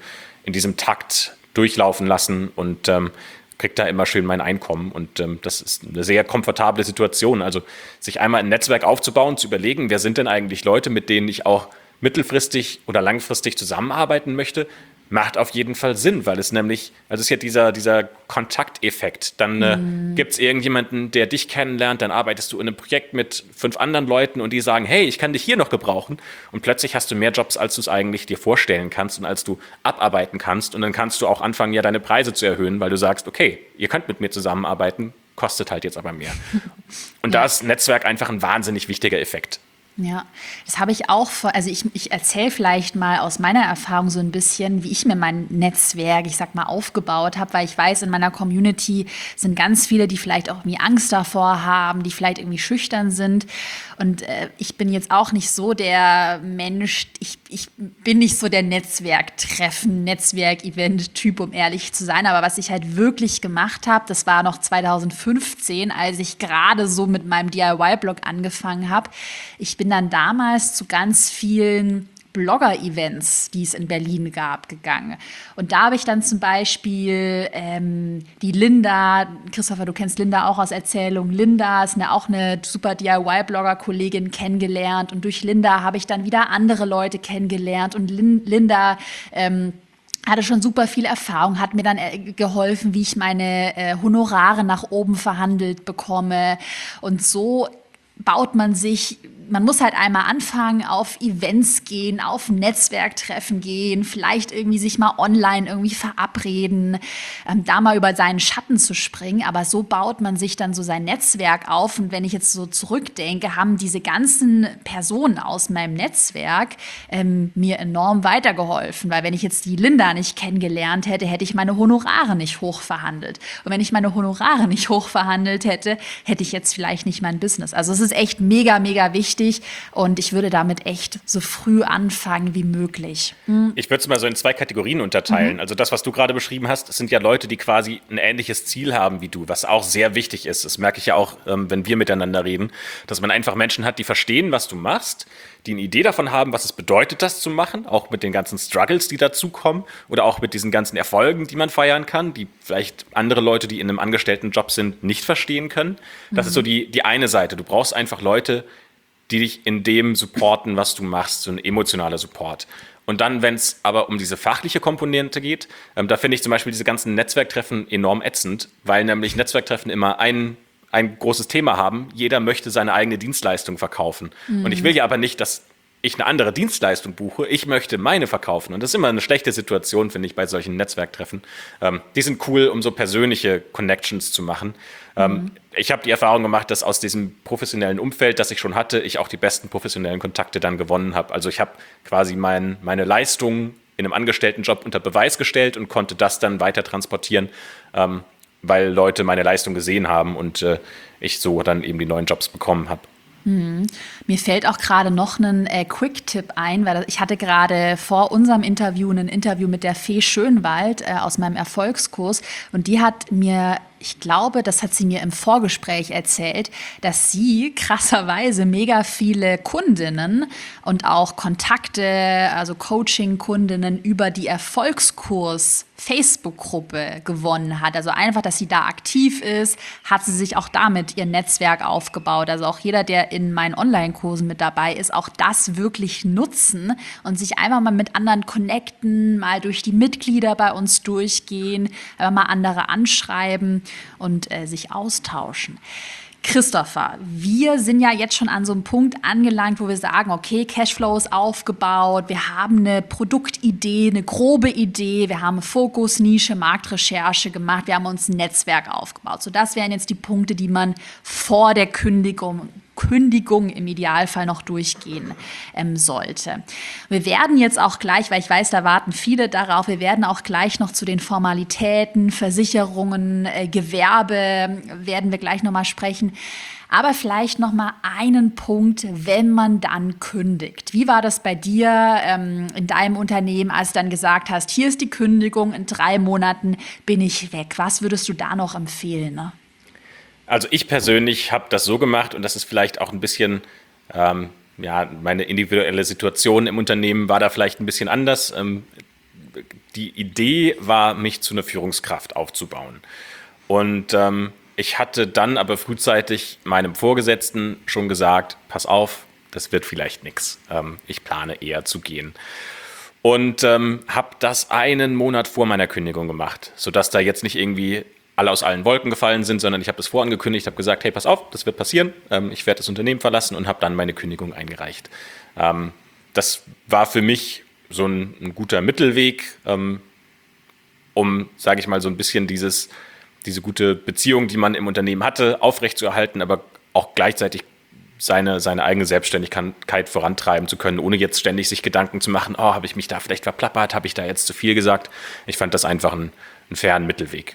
Takt durchlaufen lassen und kriege da immer schön mein Einkommen. Und das ist eine sehr komfortable Situation. Also sich einmal ein Netzwerk aufzubauen, zu überlegen, wer sind denn eigentlich Leute, mit denen ich auch mittelfristig oder langfristig zusammenarbeiten möchte, macht auf jeden Fall Sinn, weil es nämlich, also es ist ja dieser Kontakteffekt. Dann gibt es irgendjemanden, der dich kennenlernt, dann arbeitest du in einem Projekt mit 5 anderen Leuten und die sagen, hey, ich kann dich hier noch gebrauchen. Und plötzlich hast du mehr Jobs, als du es eigentlich dir vorstellen kannst und als du abarbeiten kannst. Und dann kannst du auch anfangen, ja deine Preise zu erhöhen, weil du sagst, okay, ihr könnt mit mir zusammenarbeiten, kostet halt jetzt aber mehr. Und da ist Netzwerk einfach ein wahnsinnig wichtiger Effekt. Ja, das habe ich auch, also ich erzähle vielleicht mal aus meiner Erfahrung so ein bisschen, wie ich mir mein Netzwerk, ich sag mal, aufgebaut habe, weil ich weiß, in meiner Community sind ganz viele, die vielleicht auch irgendwie Angst davor haben, die vielleicht irgendwie schüchtern sind. Und ich bin jetzt auch nicht so der Mensch, ich bin nicht so der Netzwerktreffen, Netzwerk-Event-Typ, um ehrlich zu sein. Aber was ich halt wirklich gemacht habe, das war noch 2015, als ich gerade so mit meinem DIY-Blog angefangen habe. Ich bin dann damals zu ganz vielen Blogger-Events, die es in Berlin gab, gegangen. Und da habe ich dann zum Beispiel die Linda, Christopher, du kennst Linda auch aus Erzählung, Linda ist auch eine super DIY-Blogger-Kollegin kennengelernt und durch Linda habe ich dann wieder andere Leute kennengelernt und Linda hatte schon super viel Erfahrung, hat mir dann geholfen, wie ich meine Honorare nach oben verhandelt bekomme und so baut man sich, man muss halt einmal anfangen, auf Events gehen, auf Netzwerktreffen gehen, vielleicht irgendwie sich mal online irgendwie verabreden, da mal über seinen Schatten zu springen. Aber so baut man sich dann so sein Netzwerk auf. Und wenn ich jetzt so zurückdenke, haben diese ganzen Personen aus meinem Netzwerk mir enorm weitergeholfen. Weil wenn ich jetzt die Linda nicht kennengelernt hätte, hätte ich meine Honorare nicht hochverhandelt. Und wenn ich meine Honorare nicht hochverhandelt hätte, hätte ich jetzt vielleicht nicht mein Business. Also es ist echt mega, mega wichtig. Und ich würde damit echt so früh anfangen wie möglich. Ich würde es mal so in 2 Kategorien unterteilen. Also das, was du gerade beschrieben hast, das sind ja Leute, die quasi ein ähnliches Ziel haben wie du, was auch sehr wichtig ist. Das merke ich ja auch, wenn wir miteinander reden, dass man einfach Menschen hat, die verstehen, was du machst, die eine Idee davon haben, was es bedeutet, das zu machen, auch mit den ganzen Struggles, die dazukommen oder auch mit diesen ganzen Erfolgen, die man feiern kann, die vielleicht andere Leute, die in einem Angestelltenjob sind, nicht verstehen können. Das ist so die eine Seite. Du brauchst einfach Leute, die dich in dem supporten, was du machst, so ein emotionaler Support. Und dann, wenn es aber um diese fachliche Komponente geht, da finde ich zum Beispiel diese ganzen Netzwerktreffen enorm ätzend, weil nämlich Netzwerktreffen immer ein großes Thema haben. Jeder möchte seine eigene Dienstleistung verkaufen. Und ich will ja aber nicht, dass ich eine andere Dienstleistung buche. Ich möchte meine verkaufen. Und das ist immer eine schlechte Situation, finde ich, bei solchen Netzwerktreffen. Die sind cool, um so persönliche Connections zu machen. Ich habe die Erfahrung gemacht, dass aus diesem professionellen Umfeld, das ich schon hatte, ich auch die besten professionellen Kontakte dann gewonnen habe. Also ich habe quasi meine Leistung in einem Angestelltenjob unter Beweis gestellt und konnte das dann weiter transportieren, weil Leute meine Leistung gesehen haben und ich so dann eben die neuen Jobs bekommen habe. Mir fällt auch gerade noch ein Quick-Tipp ein, weil ich hatte gerade vor unserem Interview ein Interview mit der Fee Schönwald aus meinem Erfolgskurs und die hat mir ich glaube, das hat sie mir im Vorgespräch erzählt, dass sie krasserweise mega viele Kundinnen und auch Kontakte, also Coaching-Kundinnen über die Erfolgskurs-Facebook-Gruppe gewonnen hat. Also einfach, dass sie da aktiv ist, hat sie sich auch damit ihr Netzwerk aufgebaut. Also auch jeder, der in meinen Online-Kursen mit dabei ist, auch das wirklich nutzen und sich einfach mal mit anderen connecten, mal durch die Mitglieder bei uns durchgehen, einfach mal andere anschreiben und sich austauschen. Christopher, wir sind ja jetzt schon an so einem Punkt angelangt, wo wir sagen, okay, Cashflow ist aufgebaut, wir haben eine Produktidee, eine grobe Idee, wir haben Fokus, Nische, Marktrecherche gemacht, wir haben uns ein Netzwerk aufgebaut. So, das wären jetzt die Punkte, die man vor der Kündigung im Idealfall noch durchgehen sollte. Wir werden jetzt auch gleich, weil ich weiß, da warten viele darauf, wir werden auch gleich noch zu den Formalitäten, Versicherungen, Gewerbe, werden wir gleich nochmal sprechen. Aber vielleicht nochmal einen Punkt, wenn man dann kündigt. Wie war das bei dir in deinem Unternehmen, als du dann gesagt hast, hier ist die Kündigung, in 3 Monaten bin ich weg. Was würdest du da noch empfehlen, ne? Also ich persönlich habe das so gemacht und das ist vielleicht auch ein bisschen, meine individuelle Situation im Unternehmen war da vielleicht ein bisschen anders. Die Idee war, mich zu einer Führungskraft aufzubauen. Und ich hatte dann aber frühzeitig meinem Vorgesetzten schon gesagt, pass auf, das wird vielleicht nichts. Ich plane eher zu gehen. Und habe das einen Monat vor meiner Kündigung gemacht, sodass da jetzt nicht irgendwie alle aus allen Wolken gefallen sind, sondern ich habe das vorangekündigt, habe gesagt, hey, pass auf, das wird passieren, ich werde das Unternehmen verlassen und habe dann meine Kündigung eingereicht. Das war für mich so ein guter Mittelweg, um, sage ich mal, so ein bisschen diese gute Beziehung, die man im Unternehmen hatte, aufrechtzuerhalten, aber auch gleichzeitig seine eigene Selbstständigkeit vorantreiben zu können, ohne jetzt ständig sich Gedanken zu machen, habe ich mich da vielleicht verplappert, habe ich da jetzt zu viel gesagt. Ich fand das einfach einen fairen Mittelweg.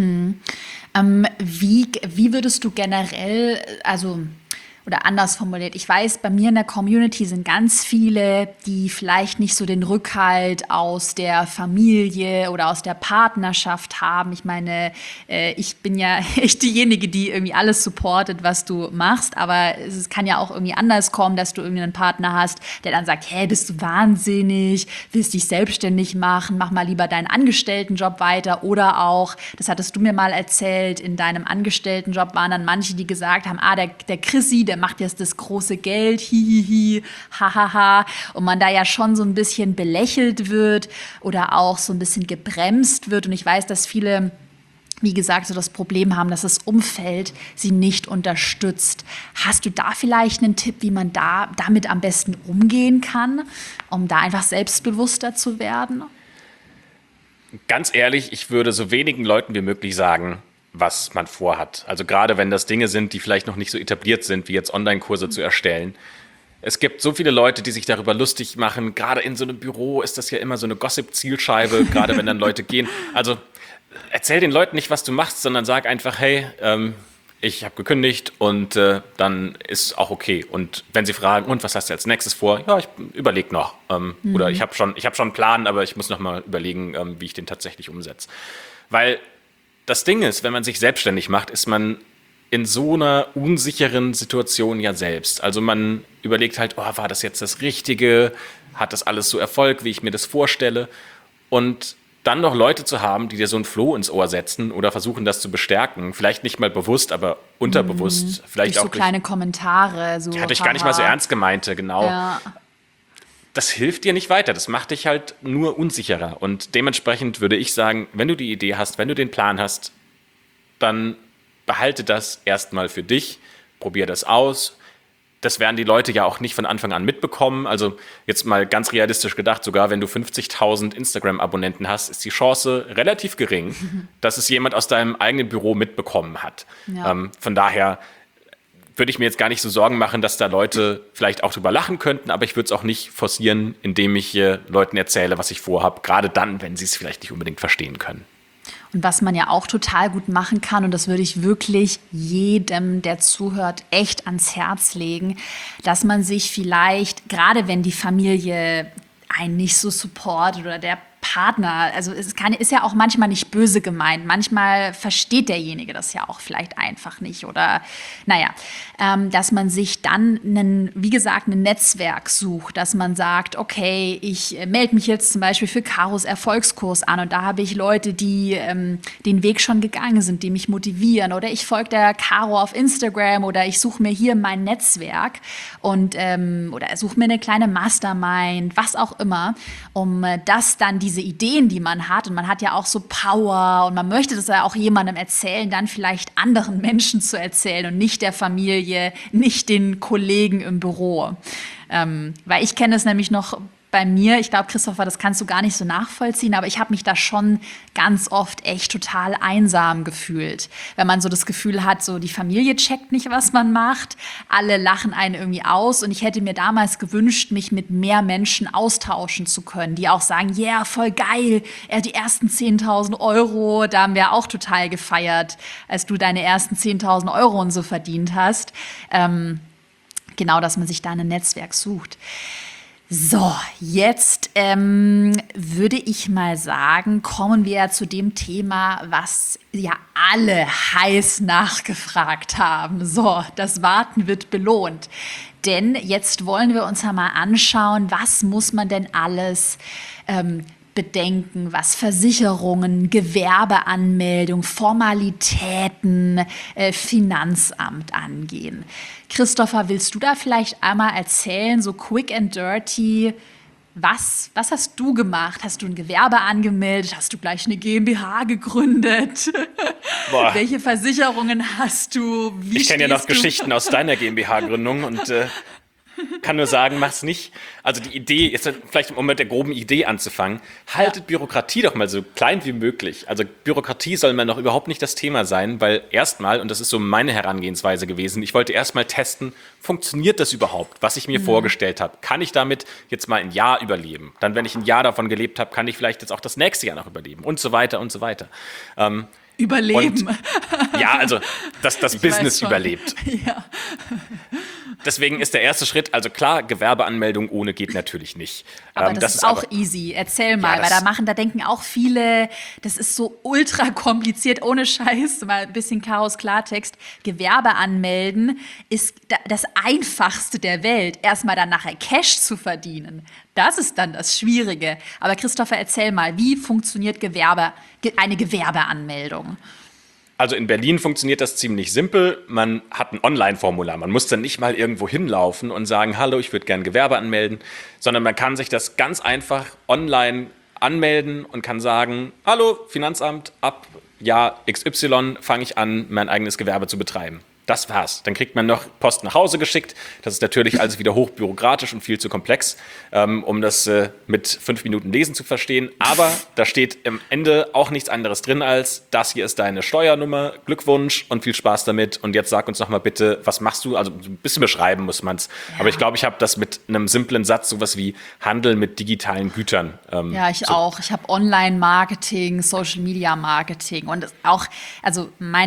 Wie würdest du generell, oder anders formuliert, ich weiß, bei mir in der Community sind ganz viele, die vielleicht nicht so den Rückhalt aus der Familie oder aus der Partnerschaft haben. Ich meine, ich bin ja echt diejenige, die irgendwie alles supportet, was du machst, aber es kann ja auch irgendwie anders kommen, dass du irgendwie einen Partner hast, der dann sagt, hey, bist du wahnsinnig, willst dich selbstständig machen, mach mal lieber deinen Angestelltenjob weiter, oder auch, das hattest du mir mal erzählt, in deinem Angestelltenjob waren dann manche, die gesagt haben, der Chrissy, der macht jetzt das große Geld, hihihi, hahaha, und man da ja schon so ein bisschen belächelt wird oder auch so ein bisschen gebremst wird. Und ich weiß, dass viele, wie gesagt, so das Problem haben, dass das Umfeld sie nicht unterstützt. Hast du da vielleicht einen Tipp, wie man damit am besten umgehen kann, um da einfach selbstbewusster zu werden? Ganz ehrlich, ich würde so wenigen Leuten wie möglich sagen, was man vorhat. Also gerade wenn das Dinge sind, die vielleicht noch nicht so etabliert sind, wie jetzt Online-Kurse zu erstellen. Es gibt so viele Leute, die sich darüber lustig machen. Gerade in so einem Büro ist das ja immer so eine Gossip-Zielscheibe, gerade wenn dann Leute gehen. Also erzähl den Leuten nicht, was du machst, sondern sag einfach, hey, ich habe gekündigt und dann ist auch okay. Und wenn sie fragen, und was hast du als nächstes vor? Ja, ich überlege noch. Oder ich habe schon einen Plan, aber ich muss noch mal überlegen, wie ich den tatsächlich umsetze. Weil das Ding ist, wenn man sich selbstständig macht, ist man in so einer unsicheren Situation ja selbst. Also man überlegt halt, war das jetzt das Richtige? Hat das alles so Erfolg, wie ich mir das vorstelle? Und dann noch Leute zu haben, die dir so ein Floh ins Ohr setzen oder versuchen, das zu bestärken. Vielleicht nicht mal bewusst, aber unterbewusst. Vielleicht durch auch so kleine Kommentare. So, hatte ich gar nicht mal so ernst gemeinte, genau. Ja. Das hilft dir nicht weiter. Das macht dich halt nur unsicherer. Und dementsprechend würde ich sagen, wenn du die Idee hast, wenn du den Plan hast, dann behalte das erstmal für dich. Probier das aus. Das werden die Leute ja auch nicht von Anfang an mitbekommen. Also jetzt mal ganz realistisch gedacht, sogar wenn du 50.000 Instagram-Abonnenten hast, ist die Chance relativ gering, dass es jemand aus deinem eigenen Büro mitbekommen hat. Ja. Von daher würde ich mir jetzt gar nicht so Sorgen machen, dass da Leute vielleicht auch drüber lachen könnten, aber ich würde es auch nicht forcieren, indem ich Leuten erzähle, was ich vorhabe, gerade dann, wenn sie es vielleicht nicht unbedingt verstehen können. Und was man ja auch total gut machen kann, und das würde ich wirklich jedem, der zuhört, echt ans Herz legen, dass man sich vielleicht, gerade wenn die Familie einen nicht so supportet oder der Partner, also ist ja auch manchmal nicht böse gemeint. Manchmal versteht derjenige das ja auch vielleicht einfach nicht. Oder dass man sich dann wie gesagt, ein Netzwerk sucht, dass man sagt, okay, ich melde mich jetzt zum Beispiel für Karos Erfolgskurs an und da habe ich Leute, die den Weg schon gegangen sind, die mich motivieren. Oder ich folge der Caro auf Instagram oder ich suche mir hier mein Netzwerk und oder suche mir eine kleine Mastermind, was auch immer, um das dann diese Ideen, die man hat, und man hat ja auch so Power und man möchte das ja auch jemandem erzählen, dann vielleicht anderen Menschen zu erzählen und nicht der Familie, nicht den Kollegen im Büro. Weil ich kenne es nämlich noch bei mir, ich glaube, Christopher, das kannst du gar nicht so nachvollziehen, aber ich habe mich da schon ganz oft echt total einsam gefühlt. Wenn man so das Gefühl hat, so die Familie checkt nicht, was man macht, alle lachen einen irgendwie aus und ich hätte mir damals gewünscht, mich mit mehr Menschen austauschen zu können, die auch sagen, ja, yeah, voll geil, die ersten 10.000 Euro, da haben wir auch total gefeiert, als du deine ersten 10.000 Euro und so verdient hast. Genau, dass man sich da ein Netzwerk sucht. So, jetzt würde ich mal sagen, kommen wir zu dem Thema, was ja alle heiß nachgefragt haben. So, das Warten wird belohnt. Denn jetzt wollen wir uns ja mal anschauen, was muss man denn alles bedenken, was Versicherungen, Gewerbeanmeldung, Formalitäten, Finanzamt angehen. Christopher, willst du da vielleicht einmal erzählen, so quick and dirty, was hast du gemacht? Hast du ein Gewerbe angemeldet? Hast du gleich eine GmbH gegründet? Boah. Welche Versicherungen hast du? Ich kenne ja noch Geschichten aus deiner GmbH-Gründung und kann nur sagen, mach's nicht. Also die Idee ist vielleicht im Moment der groben Idee anzufangen. Haltet Bürokratie doch mal so klein wie möglich. Also Bürokratie soll mal noch überhaupt nicht das Thema sein, weil erstmal, und das ist so meine Herangehensweise gewesen, ich wollte erstmal testen, funktioniert das überhaupt, was ich mir vorgestellt habe? Kann ich damit jetzt mal ein Jahr überleben? Dann, wenn ich ein Jahr davon gelebt habe, kann ich vielleicht jetzt auch das nächste Jahr noch überleben und so weiter und so weiter. Überleben. Und, ja, also das Business überlebt. Ja. Deswegen ist der erste Schritt, also klar, Gewerbeanmeldung ohne geht natürlich nicht. Aber das ist auch easy. Erzähl mal, weil da denken auch viele, das ist so ultra kompliziert, ohne Scheiß, mal ein bisschen Chaos Klartext. Gewerbe anmelden ist das Einfachste der Welt. Erstmal dann nachher Cash zu verdienen. Das ist dann das Schwierige. Aber Christopher, erzähl mal, wie funktioniert eine Gewerbeanmeldung? Also in Berlin funktioniert das ziemlich simpel. Man hat ein Online-Formular. Man muss dann nicht mal irgendwo hinlaufen und sagen, hallo, ich würde gerne Gewerbe anmelden, sondern man kann sich das ganz einfach online anmelden und kann sagen, hallo, Finanzamt, ab Jahr XY fange ich an, mein eigenes Gewerbe zu betreiben. Das war's. Dann kriegt man noch Post nach Hause geschickt. Das ist natürlich alles wieder hochbürokratisch und viel zu komplex, um das mit 5 Minuten Lesen zu verstehen. Aber da steht am Ende auch nichts anderes drin als, das hier ist deine Steuernummer, Glückwunsch und viel Spaß damit. Und jetzt sag uns doch mal bitte, was machst du? Also ein bisschen beschreiben muss man's. Ja. Aber ich glaube, ich habe das mit einem simplen Satz, sowas wie Handel mit digitalen Gütern. Ja, ich auch. Ich habe Online-Marketing, Social-Media-Marketing und auch, also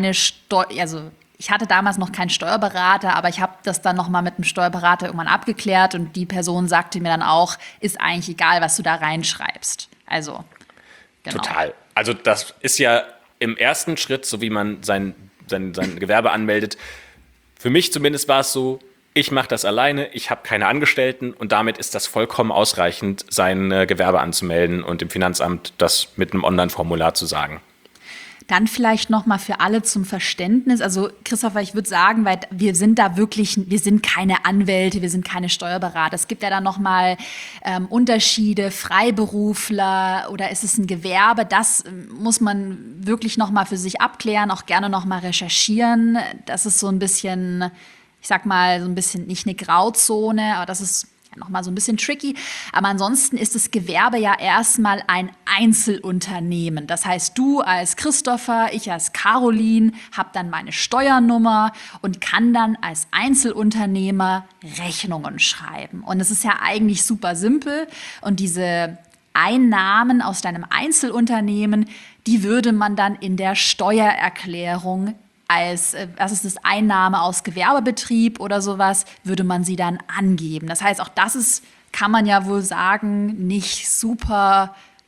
ich hatte damals noch keinen Steuerberater, aber ich habe das dann nochmal mit einem Steuerberater irgendwann abgeklärt und die Person sagte mir dann auch, ist eigentlich egal, was du da reinschreibst. Also, genau. Total. Also das ist ja im ersten Schritt, so wie man sein Gewerbe anmeldet, für mich zumindest war es so, ich mache das alleine, ich habe keine Angestellten und damit ist das vollkommen ausreichend, sein Gewerbe anzumelden und dem Finanzamt das mit einem Online-Formular zu sagen. Dann vielleicht noch mal für alle zum Verständnis. Also Christopher, ich würde sagen, weil wir sind keine Anwälte, wir sind keine Steuerberater. Es gibt ja dann noch mal Unterschiede, Freiberufler oder ist es ein Gewerbe? Das muss man wirklich noch mal für sich abklären, auch gerne noch mal recherchieren. Das ist so ein bisschen, ich sag mal, so ein bisschen nicht eine Grauzone, aber das ist nochmal so ein bisschen tricky. Aber ansonsten ist das Gewerbe ja erstmal ein Einzelunternehmen. Das heißt, du als Christopher, ich als Caroline, habe dann meine Steuernummer und kann dann als Einzelunternehmer Rechnungen schreiben. Und es ist ja eigentlich super simpel. Und diese Einnahmen aus deinem Einzelunternehmen, die würde man dann in der Steuererklärung was ist das, Einnahme aus Gewerbebetrieb oder sowas, würde man sie dann angeben. Das heißt, auch das ist, kann man ja wohl sagen, nicht super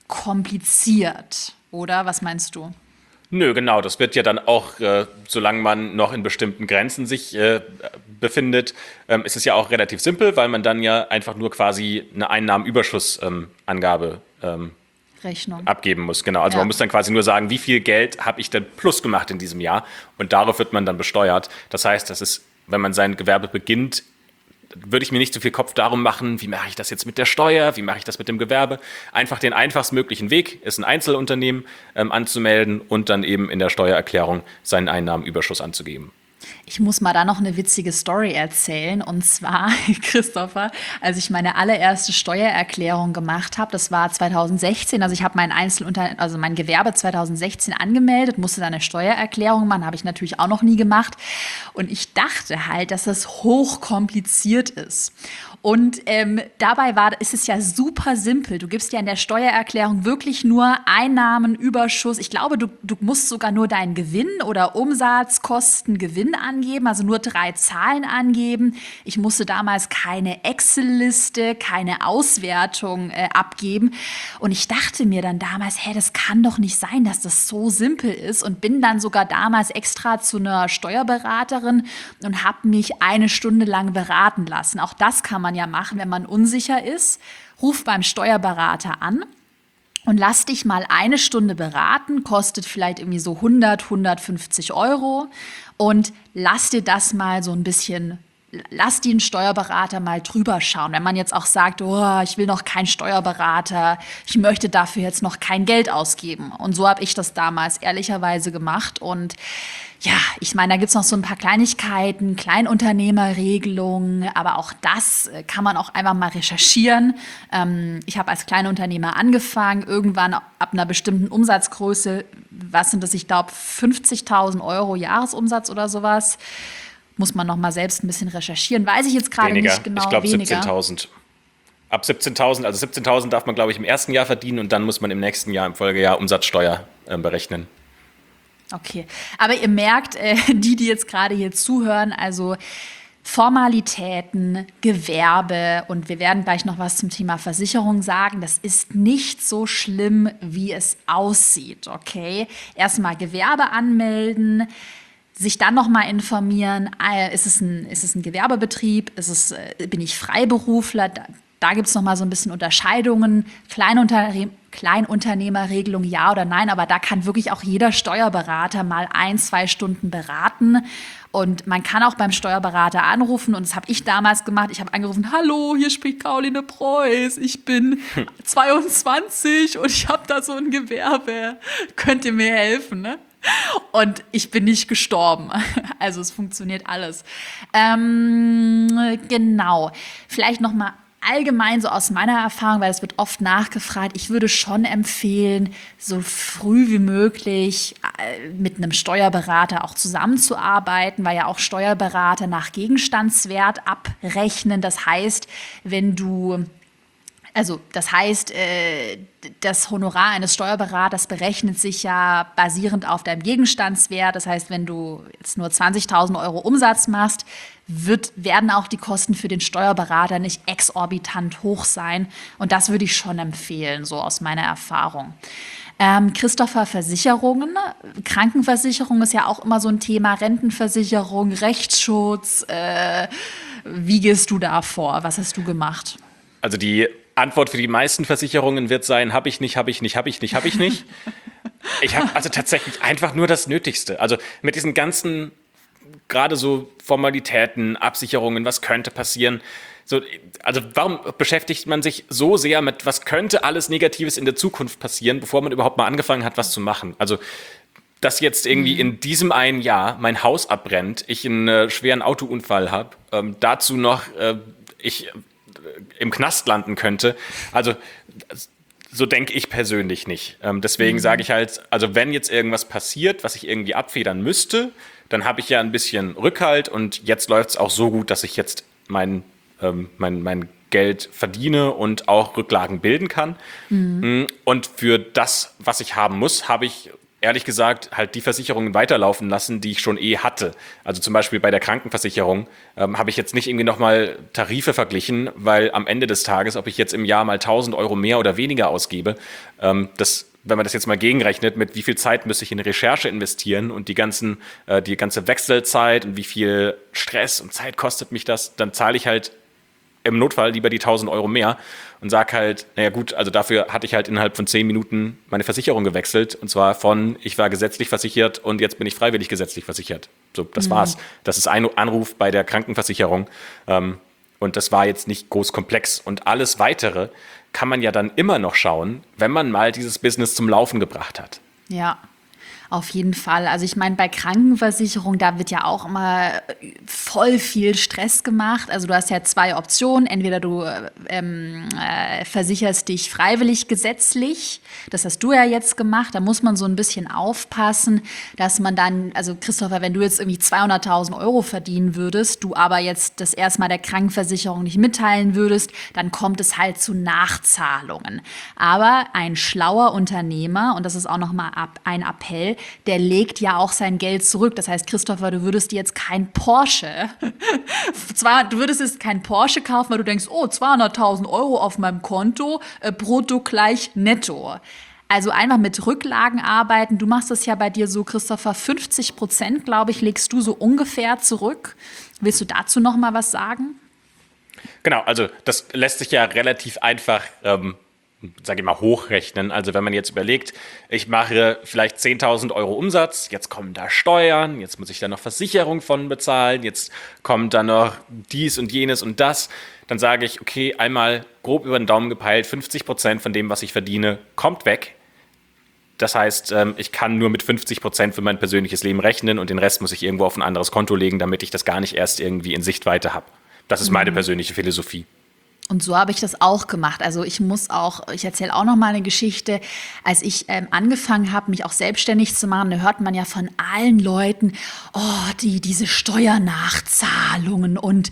kompliziert, oder? Was meinst du? Nö, genau, das wird ja dann auch, solange man noch in bestimmten Grenzen sich befindet, ist es ja auch relativ simpel, weil man dann ja einfach nur quasi eine Einnahmenüberschuss-Angabe Rechnung. abgeben muss. Genau, also Ja. man muss dann quasi nur sagen, wie viel Geld habe ich denn plus gemacht in diesem Jahr und darauf wird man dann besteuert. Das heißt, das ist, wenn man sein Gewerbe beginnt, würde ich mir nicht so viel Kopf darum machen, wie mache ich das jetzt mit der Steuer, wie mache ich das mit dem Gewerbe. Einfach den einfachstmöglichen Weg ist ein Einzelunternehmen anzumelden und dann eben in der Steuererklärung seinen Einnahmenüberschuss anzugeben. Ich muss mal da noch eine witzige Story erzählen. Und zwar, Christopher, als ich meine allererste Steuererklärung gemacht habe, das war 2016. Also ich habe mein Gewerbe 2016 angemeldet, musste dann eine Steuererklärung machen, habe ich natürlich auch noch nie gemacht. Und ich dachte halt, dass das hochkompliziert ist. Und dabei ist es ja super simpel. Du gibst ja in der Steuererklärung wirklich nur Einnahmenüberschuss. Ich glaube, du musst sogar nur deinen Gewinn oder Umsatz, Kosten, Gewinn angeben, also nur 3 Zahlen angeben. Ich musste damals keine Excel-Liste, keine Auswertung abgeben. Und ich dachte mir dann damals, hey, das kann doch nicht sein, dass das so simpel ist. Und bin dann sogar damals extra zu einer Steuerberaterin und habe mich 1 Stunde lang beraten lassen. Auch das kann man ja machen, wenn man unsicher ist. Ruf beim Steuerberater an und lass dich mal 1 Stunde beraten, kostet vielleicht irgendwie so 150 Euro und lass dir das mal so ein bisschen, lass den Steuerberater mal drüber schauen. Wenn man jetzt auch sagt, oh, ich will noch keinen Steuerberater, ich möchte dafür jetzt noch kein Geld ausgeben. Und so habe ich das damals ehrlicherweise gemacht und ja, ich meine, da gibt es noch so ein paar Kleinigkeiten, Kleinunternehmerregelungen, aber auch das kann man auch einfach mal recherchieren. Ich habe als Kleinunternehmer angefangen, irgendwann ab einer bestimmten Umsatzgröße, was sind das, ich glaube 50.000 Euro Jahresumsatz oder sowas, muss man noch mal selbst ein bisschen recherchieren. Weiß ich jetzt gerade nicht genau. Ich glaube weniger. 17.000. Ab 17.000, also 17.000 darf man, glaube ich, im ersten Jahr verdienen und dann muss man im nächsten Jahr, im Folgejahr, Umsatzsteuer berechnen. Okay, aber ihr merkt, die jetzt gerade hier zuhören, also Formalitäten, Gewerbe und wir werden gleich noch was zum Thema Versicherung sagen. Das ist nicht so schlimm, wie es aussieht, okay? Erstmal Gewerbe anmelden, sich dann noch mal informieren, ist es ein Gewerbebetrieb, bin ich Freiberufler? Da gibt es noch mal so ein bisschen Unterscheidungen, Kleinunternehmerregelung ja oder nein, aber da kann wirklich auch jeder Steuerberater mal 1-2 Stunden beraten. Und man kann auch beim Steuerberater anrufen und das habe ich damals gemacht. Ich habe angerufen, hallo, hier spricht Caroline Preuß, ich bin 22 und ich habe da so ein Gewerbe. Könnt ihr mir helfen, ne? Und ich bin nicht gestorben. Also es funktioniert alles. Genau. Vielleicht noch mal allgemein so aus meiner Erfahrung, weil es wird oft nachgefragt, ich würde schon empfehlen, so früh wie möglich mit einem Steuerberater auch zusammenzuarbeiten, weil ja auch Steuerberater nach Gegenstandswert abrechnen. Das heißt, das Honorar eines Steuerberaters berechnet sich ja basierend auf deinem Gegenstandswert. Das heißt, wenn du jetzt nur 20.000 Euro Umsatz machst, werden auch die Kosten für den Steuerberater nicht exorbitant hoch sein. Und das würde ich schon empfehlen, so aus meiner Erfahrung. Christopher, Versicherungen, Krankenversicherung ist ja auch immer so ein Thema, Rentenversicherung, Rechtsschutz. Wie gehst du da vor? Was hast du gemacht? Also die Antwort für die meisten Versicherungen wird sein, habe ich nicht. Ich habe also tatsächlich einfach nur das Nötigste. Also mit diesen ganzen, gerade so Formalitäten, Absicherungen, was könnte passieren. So, also warum beschäftigt man sich so sehr mit, was könnte alles Negatives in der Zukunft passieren, bevor man überhaupt mal angefangen hat, was zu machen? Also dass jetzt irgendwie in diesem einen Jahr mein Haus abbrennt, ich einen schweren Autounfall habe, dazu noch ich im Knast landen könnte. Also so denke ich persönlich nicht. Deswegen sage ich halt, also wenn jetzt irgendwas passiert, was ich irgendwie abfedern müsste, dann habe ich ja ein bisschen Rückhalt und jetzt läuft es auch so gut, dass ich jetzt mein Geld verdiene und auch Rücklagen bilden kann. Und für das, was ich haben muss, habe ich ehrlich gesagt halt die Versicherungen weiterlaufen lassen, die ich schon hatte. Also zum Beispiel bei der Krankenversicherung habe ich jetzt nicht irgendwie nochmal Tarife verglichen, weil am Ende des Tages, ob ich jetzt im Jahr mal 1.000 Euro mehr oder weniger ausgebe, wenn man das jetzt mal gegenrechnet, mit wie viel Zeit müsste ich in Recherche investieren und die ganze Wechselzeit und wie viel Stress und Zeit kostet mich das, dann zahle ich halt im Notfall lieber die 1.000 Euro mehr und sag halt, naja gut, also dafür hatte ich halt innerhalb von 10 Minuten meine Versicherung gewechselt, und zwar von, ich war gesetzlich versichert und jetzt bin ich freiwillig gesetzlich versichert. So, das war's. Das ist ein Anruf bei der Krankenversicherung, und das war jetzt nicht groß komplex, und alles Weitere kann man ja dann immer noch schauen, wenn man mal dieses Business zum Laufen gebracht hat. Ja. Auf jeden Fall. Also ich meine, bei Krankenversicherung, da wird ja auch immer voll viel Stress gemacht. Also du hast ja 2 Optionen. Entweder du versicherst dich freiwillig gesetzlich. Das hast du ja jetzt gemacht. Da muss man so ein bisschen aufpassen, dass man dann, also Christopher, wenn du jetzt irgendwie 200.000 Euro verdienen würdest, du aber jetzt das erstmal der Krankenversicherung nicht mitteilen würdest, dann kommt es halt zu Nachzahlungen. Aber ein schlauer Unternehmer, und das ist auch nochmal ein Appell, der legt ja auch sein Geld zurück. Das heißt, Christopher, du würdest dir jetzt kein Porsche, du würdest jetzt kein Porsche kaufen, weil du denkst, oh, 200.000 Euro auf meinem Konto, brutto gleich netto. Also einfach mit Rücklagen arbeiten. Du machst das ja bei dir so, Christopher, 50%, glaube ich, legst du so ungefähr zurück. Willst du dazu noch mal was sagen? Genau, also das lässt sich ja relativ einfach sage ich mal, hochrechnen. Also wenn man jetzt überlegt, ich mache vielleicht 10.000 Euro Umsatz, jetzt kommen da Steuern, jetzt muss ich da noch Versicherung von bezahlen, jetzt kommt da noch dies und jenes und das, dann sage ich, okay, einmal grob über den Daumen gepeilt, 50% von dem, was ich verdiene, kommt weg. Das heißt, ich kann nur mit 50% für mein persönliches Leben rechnen und den Rest muss ich irgendwo auf ein anderes Konto legen, damit ich das gar nicht erst irgendwie in Sichtweite habe. Das ist meine persönliche Philosophie. Und so habe ich das auch gemacht. Also ich erzähle auch noch mal eine Geschichte. Als ich angefangen habe, mich auch selbstständig zu machen, da hört man ja von allen Leuten, oh, diese Steuernachzahlungen und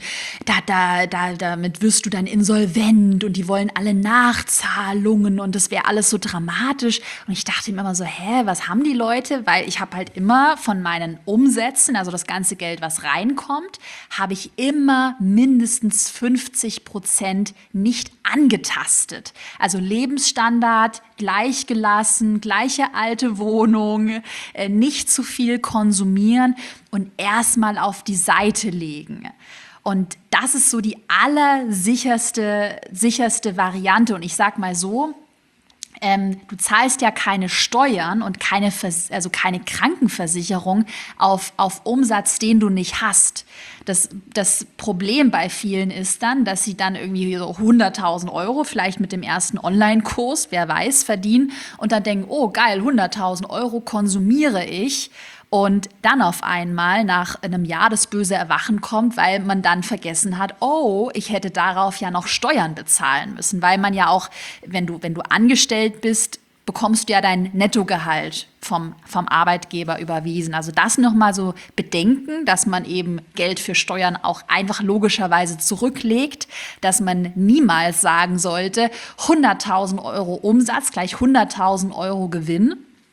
damit wirst du dann insolvent und die wollen alle Nachzahlungen und das wäre alles so dramatisch. Und ich dachte mir immer so, was haben die Leute? Weil ich habe halt immer von meinen Umsätzen, also das ganze Geld, was reinkommt, habe ich immer mindestens 50% nicht angetastet. Also Lebensstandard gleich gelassen, gleiche alte Wohnung, nicht zu viel konsumieren und erstmal auf die Seite legen. Und das ist so die sicherste Variante. Und ich sag mal so, du zahlst ja keine Steuern und keine Krankenversicherung auf Umsatz, den du nicht hast. Das Problem bei vielen ist dann, dass sie dann irgendwie so 100.000 Euro vielleicht mit dem ersten Online-Kurs, wer weiß, verdienen und dann denken, oh geil, 100.000 Euro konsumiere ich. Und dann auf einmal nach einem Jahr das böse Erwachen kommt, weil man dann vergessen hat, oh, ich hätte darauf ja noch Steuern bezahlen müssen. Weil man ja auch, wenn du angestellt bist, bekommst du ja dein Nettogehalt vom Arbeitgeber überwiesen. Also das nochmal so bedenken, dass man eben Geld für Steuern auch einfach logischerweise zurücklegt, dass man niemals sagen sollte, 100.000 Euro Umsatz gleich 100.000 Euro Gewinn.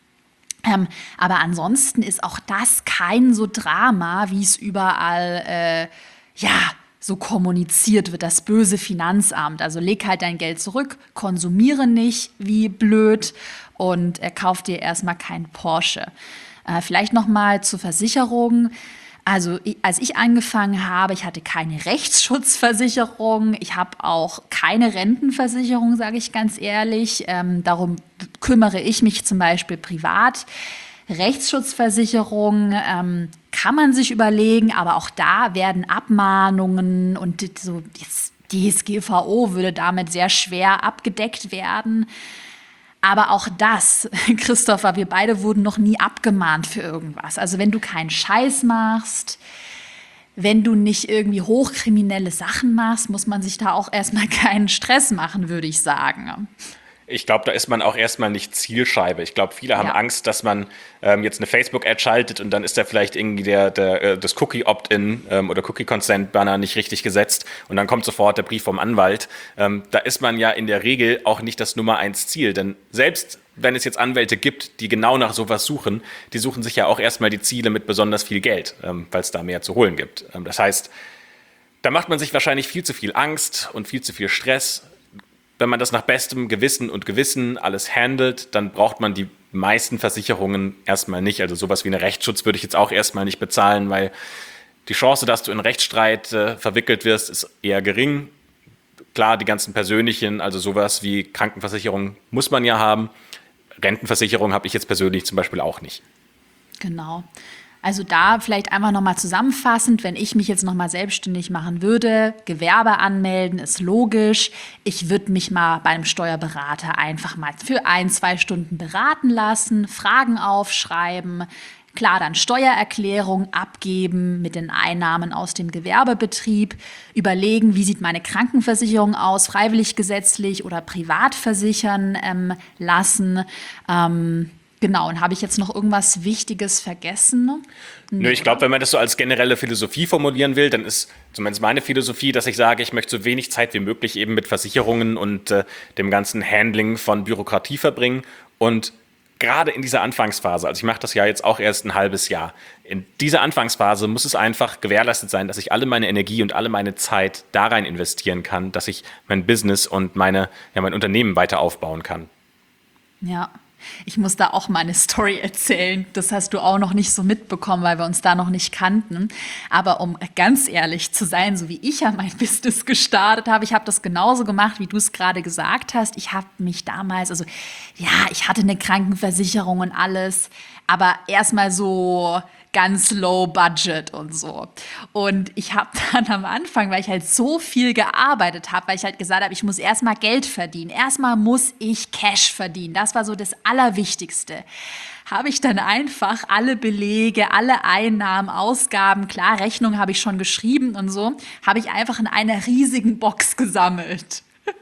Aber ansonsten ist auch das kein so Drama, wie es überall so kommuniziert wird, das böse Finanzamt. Also leg halt dein Geld zurück, konsumiere nicht wie blöd und kauf dir erstmal keinen Porsche. Vielleicht noch mal zur Versicherung. Also als ich angefangen habe, ich hatte keine Rechtsschutzversicherung, ich habe auch keine Rentenversicherung, sage ich ganz ehrlich. Darum kümmere ich mich zum Beispiel privat. Rechtsschutzversicherung kann man sich überlegen, aber auch da werden Abmahnungen und so DSGVO würde damit sehr schwer abgedeckt werden. Aber auch das, Christopher, wir beide wurden noch nie abgemahnt für irgendwas. Also wenn du keinen Scheiß machst, wenn du nicht irgendwie hochkriminelle Sachen machst, muss man sich da auch erstmal keinen Stress machen, würde ich sagen. Ich glaube, da ist man auch erstmal nicht Zielscheibe. Ich glaube, viele haben Angst, dass man jetzt eine Facebook-Ad schaltet und dann ist da vielleicht irgendwie das Cookie-Opt-in oder Cookie-Consent-Banner nicht richtig gesetzt und dann kommt sofort der Brief vom Anwalt. Da ist man ja in der Regel auch nicht das Nummer 1 Ziel, denn selbst wenn es jetzt Anwälte gibt, die genau nach sowas suchen, die suchen sich ja auch erstmal die Ziele mit besonders viel Geld, weil es da mehr zu holen gibt. Das heißt, da macht man sich wahrscheinlich viel zu viel Angst und viel zu viel Stress. Wenn man das nach bestem Gewissen alles handelt, dann braucht man die meisten Versicherungen erstmal nicht. Also sowas wie einen Rechtsschutz würde ich jetzt auch erstmal nicht bezahlen, weil die Chance, dass du in Rechtsstreit verwickelt wirst, ist eher gering. Klar, die ganzen persönlichen, also sowas wie Krankenversicherung muss man ja haben. Rentenversicherung habe ich jetzt persönlich zum Beispiel auch nicht. Genau. Also da vielleicht einfach nochmal zusammenfassend, wenn ich mich jetzt nochmal selbstständig machen würde, Gewerbe anmelden ist logisch. Ich würde mich mal bei einem Steuerberater einfach mal für 1-2 Stunden beraten lassen, Fragen aufschreiben, klar, dann Steuererklärung abgeben mit den Einnahmen aus dem Gewerbebetrieb, überlegen, wie sieht meine Krankenversicherung aus, freiwillig gesetzlich oder privat versichern lassen. Genau, und habe ich jetzt noch irgendwas Wichtiges vergessen? Nö, ich glaube, wenn man das so als generelle Philosophie formulieren will, dann ist zumindest meine Philosophie, dass ich sage, ich möchte so wenig Zeit wie möglich eben mit Versicherungen und dem ganzen Handling von Bürokratie verbringen. Und gerade in dieser Anfangsphase, also ich mache das ja jetzt auch erst ein halbes Jahr, in dieser Anfangsphase muss es einfach gewährleistet sein, dass ich alle meine Energie und alle meine Zeit da rein investieren kann, dass ich mein Business und mein Unternehmen weiter aufbauen kann. Ja. Ich muss da auch mal eine Story erzählen. Das hast du auch noch nicht so mitbekommen, weil wir uns da noch nicht kannten. Aber um ganz ehrlich zu sein, so wie ich ja mein Business gestartet habe, ich habe das genauso gemacht, wie du es gerade gesagt hast. Ich habe mich damals, ich hatte eine Krankenversicherung und alles, aber erstmal so ganz low budget und so. Und ich habe dann am Anfang, weil ich halt so viel gearbeitet habe, weil ich halt gesagt habe, ich muss erstmal Geld verdienen. Erstmal muss ich Cash verdienen. Das war so das Allerwichtigste. Habe ich dann einfach alle Belege, alle Einnahmen, Ausgaben, klar, Rechnung habe ich schon geschrieben und so, habe ich einfach in einer riesigen Box gesammelt.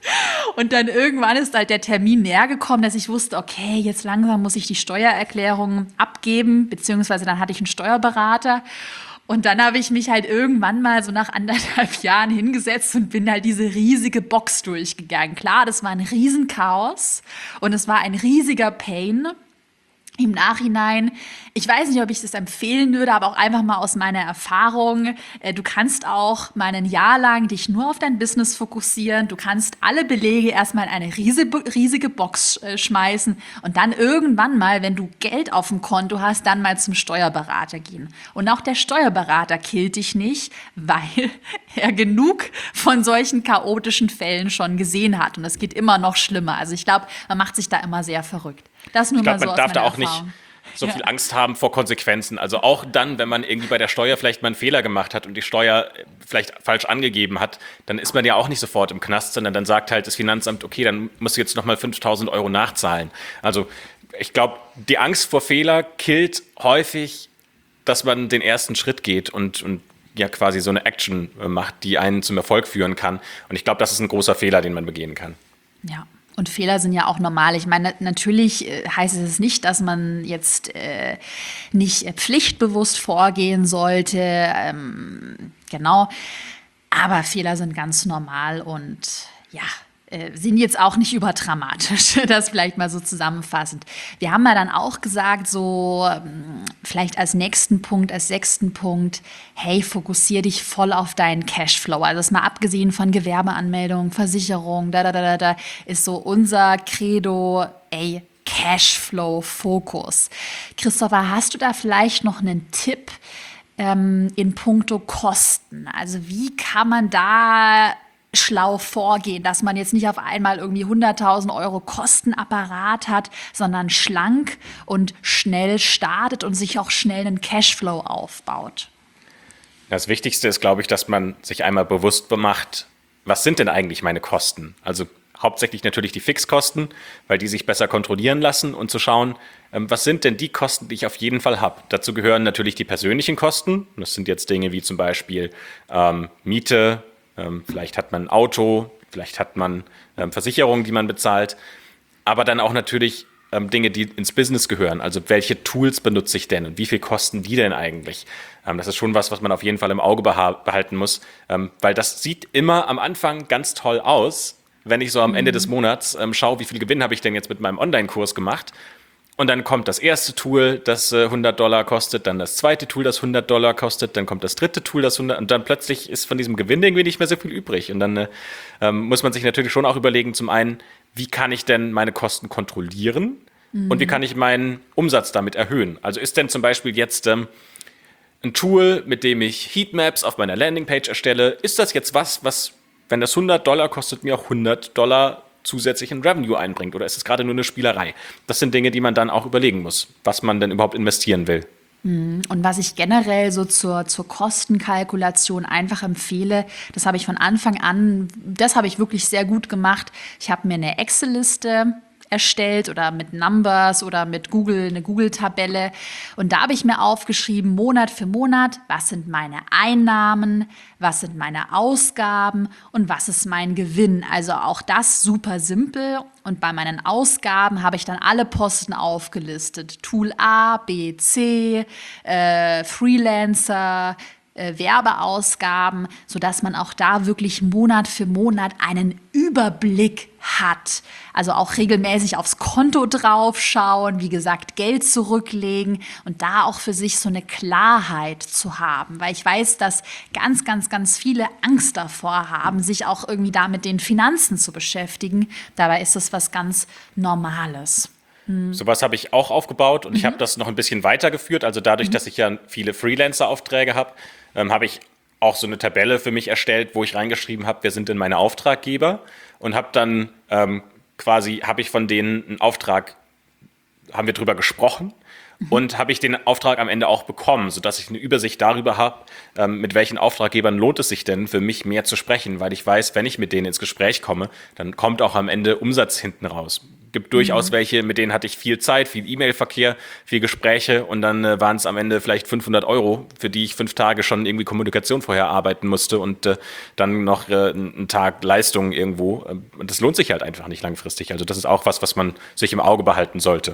Und dann irgendwann ist halt der Termin näher gekommen, dass ich wusste, okay, jetzt langsam muss ich die Steuererklärung abgeben, beziehungsweise dann hatte ich einen Steuerberater. Und dann habe ich mich halt irgendwann mal so nach 1,5 Jahren hingesetzt und bin halt diese riesige Box durchgegangen. Klar, das war ein Riesenchaos und es war ein riesiger Pain. Im Nachhinein, ich weiß nicht, ob ich das empfehlen würde, aber auch einfach mal aus meiner Erfahrung. Du kannst auch mal ein Jahr lang dich nur auf dein Business fokussieren. Du kannst alle Belege erstmal in eine riesige Box schmeißen und dann irgendwann mal, wenn du Geld auf dem Konto hast, dann mal zum Steuerberater gehen. Und auch der Steuerberater killt dich nicht, weil er genug von solchen chaotischen Fällen schon gesehen hat. Und es geht immer noch schlimmer. Also ich glaube, man macht sich da immer sehr verrückt. Das nur Ich glaube, mal so man darf da auch Erfahrung. nicht so viel Angst haben vor Konsequenzen. Also auch dann, wenn man irgendwie bei der Steuer vielleicht mal einen Fehler gemacht hat und die Steuer vielleicht falsch angegeben hat, dann ist man ja auch nicht sofort im Knast, sondern dann sagt halt das Finanzamt, okay, dann musst du jetzt nochmal 5.000 Euro nachzahlen. Also ich glaube, die Angst vor Fehler killt häufig, dass man den ersten Schritt geht und ja quasi so eine Action macht, die einen zum Erfolg führen kann. Und ich glaube, das ist ein großer Fehler, den man begehen kann. Ja. Und Fehler sind ja auch normal. Ich meine, natürlich heißt es nicht, dass man jetzt nicht pflichtbewusst vorgehen sollte. Genau. Aber Fehler sind ganz normal und ja, sind jetzt auch nicht überdramatisch. Das vielleicht mal so zusammenfassend. Wir haben ja dann auch gesagt, so vielleicht als nächsten Punkt, als 6. Punkt, hey, fokussier dich voll auf deinen Cashflow. Also das mal abgesehen von Gewerbeanmeldung, Versicherung, ist so unser Credo, ey, Cashflow-Fokus. Christopher, hast du da vielleicht noch einen Tipp in puncto Kosten? Also wie kann man da schlau vorgehen, dass man jetzt nicht auf einmal irgendwie 100.000 Euro Kostenapparat hat, sondern schlank und schnell startet und sich auch schnell einen Cashflow aufbaut? Das Wichtigste ist, glaube ich, dass man sich einmal bewusst macht, was sind denn eigentlich meine Kosten? Also hauptsächlich natürlich die Fixkosten, weil die sich besser kontrollieren lassen und zu schauen, was sind denn die Kosten, die ich auf jeden Fall habe? Dazu gehören natürlich die persönlichen Kosten. Das sind jetzt Dinge wie zum Beispiel Miete, vielleicht hat man ein Auto, vielleicht hat man Versicherungen, die man bezahlt, aber dann auch natürlich Dinge, die ins Business gehören. Also welche Tools benutze ich denn und wie viel kosten die denn eigentlich? Das ist schon was man auf jeden Fall im Auge behalten muss, weil das sieht immer am Anfang ganz toll aus, wenn ich so am Ende des Monats schaue, wie viel Gewinn habe ich denn jetzt mit meinem Online-Kurs gemacht. Und dann kommt das erste Tool, das $100 kostet, dann das zweite Tool, das $100 kostet, dann kommt das dritte Tool, das 100, und dann plötzlich ist von diesem Gewinn irgendwie nicht mehr so viel übrig. Und dann muss man sich natürlich schon auch überlegen, zum einen, wie kann ich denn meine Kosten kontrollieren und wie kann ich meinen Umsatz damit erhöhen? Also ist denn zum Beispiel jetzt ein Tool, mit dem ich Heatmaps auf meiner Landingpage erstelle, ist das jetzt was, wenn das $100 kostet, mir auch $100 zusätzlichen Revenue einbringt? Oder ist es gerade nur eine Spielerei? Das sind Dinge, die man dann auch überlegen muss, was man denn überhaupt investieren will. Und was ich generell so zur Kostenkalkulation einfach empfehle, das habe ich von Anfang an, das habe ich wirklich sehr gut gemacht. Ich habe mir eine Excel-Liste erstellt oder mit Numbers oder mit Google, eine Google-Tabelle. Und da habe ich mir aufgeschrieben, Monat für Monat, was sind meine Einnahmen, was sind meine Ausgaben und was ist mein Gewinn. Also auch das super simpel. Und bei meinen Ausgaben habe ich dann alle Posten aufgelistet. Tool A, B, C, Freelancer, Werbeausgaben, sodass man auch da wirklich Monat für Monat einen Überblick hat. Also auch regelmäßig aufs Konto draufschauen, wie gesagt, Geld zurücklegen und da auch für sich so eine Klarheit zu haben. Weil ich weiß, dass ganz, ganz, ganz viele Angst davor haben, sich auch irgendwie da mit den Finanzen zu beschäftigen. Dabei ist das was ganz Normales. Sowas habe ich auch aufgebaut und ich habe das noch ein bisschen weitergeführt. Also dadurch, dass ich ja viele Freelancer-Aufträge habe, habe ich auch so eine Tabelle für mich erstellt, wo ich reingeschrieben habe, wer sind denn meine Auftraggeber, und habe dann habe ich von denen einen Auftrag, haben wir drüber gesprochen und habe ich den Auftrag am Ende auch bekommen, sodass ich eine Übersicht darüber habe, mit welchen Auftraggebern lohnt es sich denn für mich mehr zu sprechen, weil ich weiß, wenn ich mit denen ins Gespräch komme, dann kommt auch am Ende Umsatz hinten raus. Gibt durchaus welche, mit denen hatte ich viel Zeit, viel E-Mail-Verkehr, viel Gespräche, und dann waren es am Ende vielleicht 500 €, für die ich 5 Tage schon irgendwie Kommunikation vorher arbeiten musste und dann noch einen Tag Leistung irgendwo. Und das lohnt sich halt einfach nicht langfristig. Also das ist auch was man sich im Auge behalten sollte.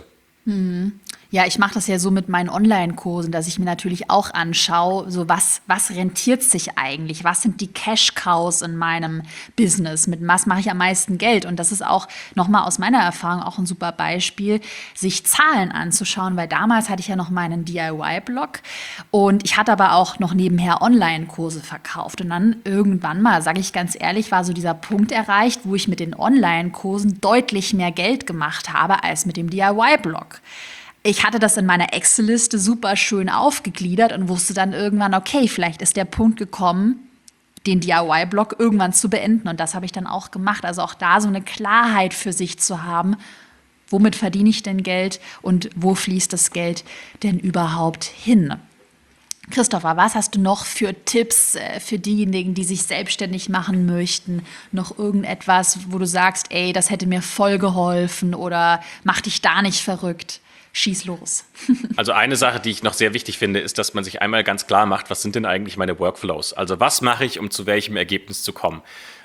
Ja, ich mache das ja so mit meinen Online-Kursen, dass ich mir natürlich auch anschaue, so was rentiert sich eigentlich? Was sind die Cash-Cows in meinem Business? Mit was mache ich am meisten Geld? Und das ist auch nochmal aus meiner Erfahrung auch ein super Beispiel, sich Zahlen anzuschauen, weil damals hatte ich ja noch meinen DIY-Blog und ich hatte aber auch noch nebenher Online-Kurse verkauft. Und dann irgendwann mal, sage ich ganz ehrlich, war so dieser Punkt erreicht, wo ich mit den Online-Kursen deutlich mehr Geld gemacht habe als mit dem DIY-Blog. Ich hatte das in meiner Excel-Liste super schön aufgegliedert und wusste dann irgendwann, okay, vielleicht ist der Punkt gekommen, den DIY-Blog irgendwann zu beenden. Und das habe ich dann auch gemacht. Also auch da so eine Klarheit für sich zu haben, womit verdiene ich denn Geld und wo fließt das Geld denn überhaupt hin? Christopher, was hast du noch für Tipps für diejenigen, die sich selbstständig machen möchten? Noch irgendetwas, wo du sagst, ey, das hätte mir voll geholfen oder mach dich da nicht verrückt? Schieß los. Also eine Sache, die ich noch sehr wichtig finde, ist, dass man sich einmal ganz klar macht, was sind denn eigentlich meine Workflows? Also was mache ich, um zu welchem Ergebnis zu kommen?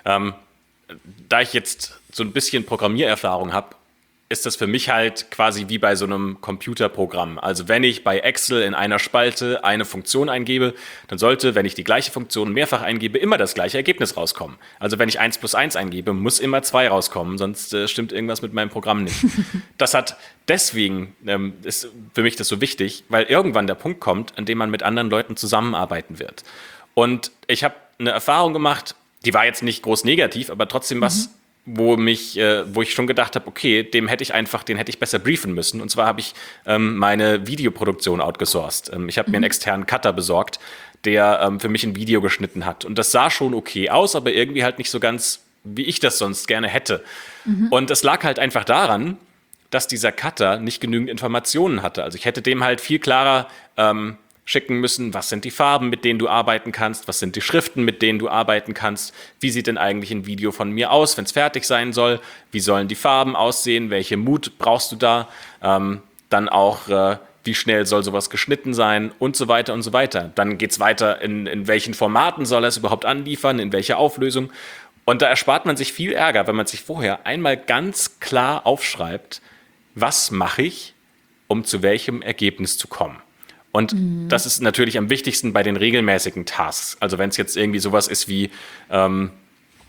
Da ich jetzt so ein bisschen Programmiererfahrung habe, ist das für mich halt quasi wie bei so einem Computerprogramm. Also wenn ich bei Excel in einer Spalte eine Funktion eingebe, dann sollte, wenn ich die gleiche Funktion mehrfach eingebe, immer das gleiche Ergebnis rauskommen. Also wenn ich 1 plus 1 eingebe, muss immer 2 rauskommen, sonst stimmt irgendwas mit meinem Programm nicht. Deswegen ist für mich das so wichtig, weil irgendwann der Punkt kommt, an dem man mit anderen Leuten zusammenarbeiten wird. Und ich habe eine Erfahrung gemacht, die war jetzt nicht groß negativ, aber trotzdem was, wo ich schon gedacht habe, okay, den hätte ich besser briefen müssen. Und zwar habe ich meine Videoproduktion outgesourced. Ich habe mir einen externen Cutter besorgt, der für mich ein Video geschnitten hat. Und das sah schon okay aus, aber irgendwie halt nicht so ganz, wie ich das sonst gerne hätte. Und es lag halt einfach daran, dass dieser Cutter nicht genügend Informationen hatte. Also ich hätte dem halt viel klarer schicken müssen, was sind die Farben, mit denen du arbeiten kannst, was sind die Schriften, mit denen du arbeiten kannst, wie sieht denn eigentlich ein Video von mir aus, wenn es fertig sein soll, wie sollen die Farben aussehen, welche Mut brauchst du da, dann auch, wie schnell soll sowas geschnitten sein und so weiter und so weiter. Dann geht's weiter, in welchen Formaten soll er es überhaupt anliefern, in welcher Auflösung. Und da erspart man sich viel Ärger, wenn man sich vorher einmal ganz klar aufschreibt, was mache ich, um zu welchem Ergebnis zu kommen. Und das ist natürlich am wichtigsten bei den regelmäßigen Tasks. Also wenn es jetzt irgendwie sowas ist wie,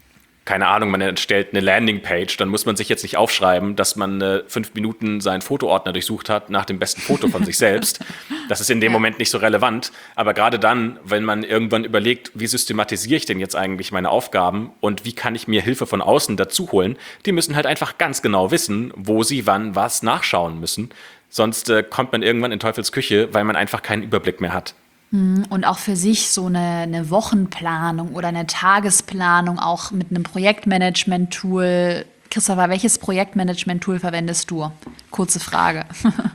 keine Ahnung, man erstellt eine Landingpage, dann muss man sich jetzt nicht aufschreiben, dass man 5 Minuten seinen Fotoordner durchsucht hat nach dem besten Foto von sich selbst. Das ist in dem Moment nicht so relevant. Aber gerade dann, wenn man irgendwann überlegt, wie systematisiere ich denn jetzt eigentlich meine Aufgaben und wie kann ich mir Hilfe von außen dazu holen, die müssen halt einfach ganz genau wissen, wo sie wann was nachschauen müssen. Sonst kommt man irgendwann in Teufels Küche, weil man einfach keinen Überblick mehr hat. Und auch für sich so eine Wochenplanung oder eine Tagesplanung, auch mit einem Projektmanagement-Tool. Christopher, welches Projektmanagement-Tool verwendest du? Kurze Frage.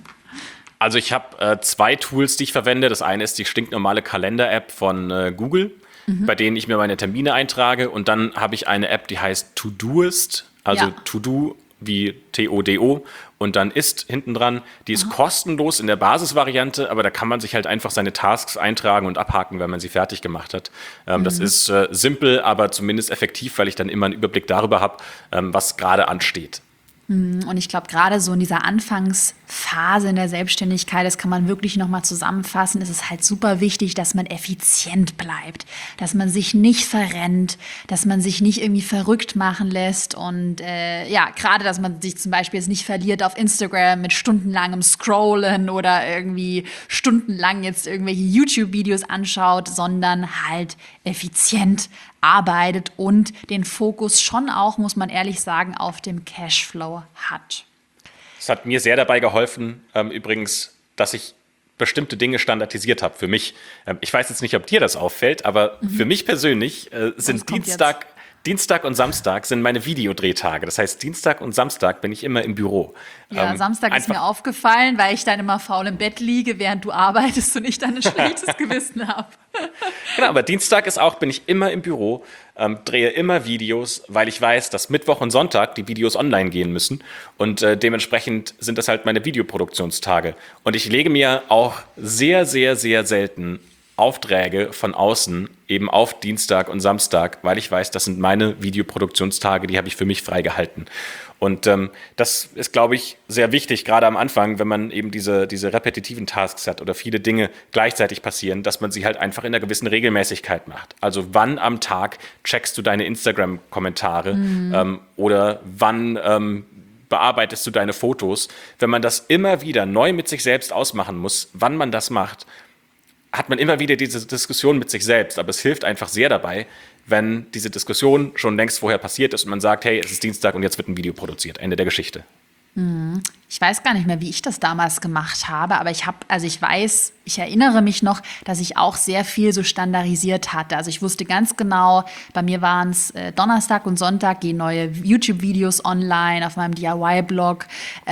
Also ich habe 2 Tools, die ich verwende. Das eine ist die stinknormale Kalender-App von Google, bei denen ich mir meine Termine eintrage. Und dann habe ich eine App, die heißt Todoist, also To-Do wie T-O-D-O und dann ist hinten dran. Die ist kostenlos in der Basisvariante, aber da kann man sich halt einfach seine Tasks eintragen und abhaken, wenn man sie fertig gemacht hat. Das ist simpel, aber zumindest effektiv, weil ich dann immer einen Überblick darüber habe, was gerade ansteht. Und ich glaube, gerade so in dieser Anfangsphase in der Selbstständigkeit, das kann man wirklich nochmal zusammenfassen, ist es halt super wichtig, dass man effizient bleibt, dass man sich nicht verrennt, dass man sich nicht irgendwie verrückt machen lässt und gerade, dass man sich zum Beispiel jetzt nicht verliert auf Instagram mit stundenlangem Scrollen oder irgendwie stundenlang jetzt irgendwelche YouTube-Videos anschaut, sondern halt effizient arbeitet und den Fokus schon auch, muss man ehrlich sagen, auf dem Cashflow hat. Es hat mir sehr dabei geholfen, übrigens, dass ich bestimmte Dinge standardisiert habe für mich. Ich weiß jetzt nicht, ob dir das auffällt, aber für mich persönlich sind Dienstag und Samstag sind meine Videodrehtage. Das heißt, Dienstag und Samstag bin ich immer im Büro. Ja, Samstag ist mir aufgefallen, weil ich dann immer faul im Bett liege, während du arbeitest und ich dann ein schlechtes Gewissen habe. Genau, aber Dienstag bin ich immer im Büro, drehe immer Videos, weil ich weiß, dass Mittwoch und Sonntag die Videos online gehen müssen und dementsprechend sind das halt meine Videoproduktionstage. Und ich lege mir auch sehr, sehr, sehr selten Aufträge von außen eben auf Dienstag und Samstag, weil ich weiß, das sind meine Videoproduktionstage, die habe ich für mich freigehalten. Und das ist, glaube ich, sehr wichtig, gerade am Anfang, wenn man eben diese repetitiven Tasks hat oder viele Dinge gleichzeitig passieren, dass man sie halt einfach in einer gewissen Regelmäßigkeit macht. Also wann am Tag checkst du deine Instagram-Kommentare oder wann bearbeitest du deine Fotos? Wenn man das immer wieder neu mit sich selbst ausmachen muss, wann man das macht, hat man immer wieder diese Diskussion mit sich selbst. Aber es hilft einfach sehr dabei, wenn diese Diskussion schon längst vorher passiert ist und man sagt, hey, es ist Dienstag und jetzt wird ein Video produziert. Ende der Geschichte. Ich weiß gar nicht mehr, wie ich das damals gemacht habe, aber ich erinnere mich noch, dass ich auch sehr viel so standardisiert hatte. Also ich wusste ganz genau, bei mir waren es Donnerstag und Sonntag gehen neue YouTube-Videos online auf meinem DIY-Blog.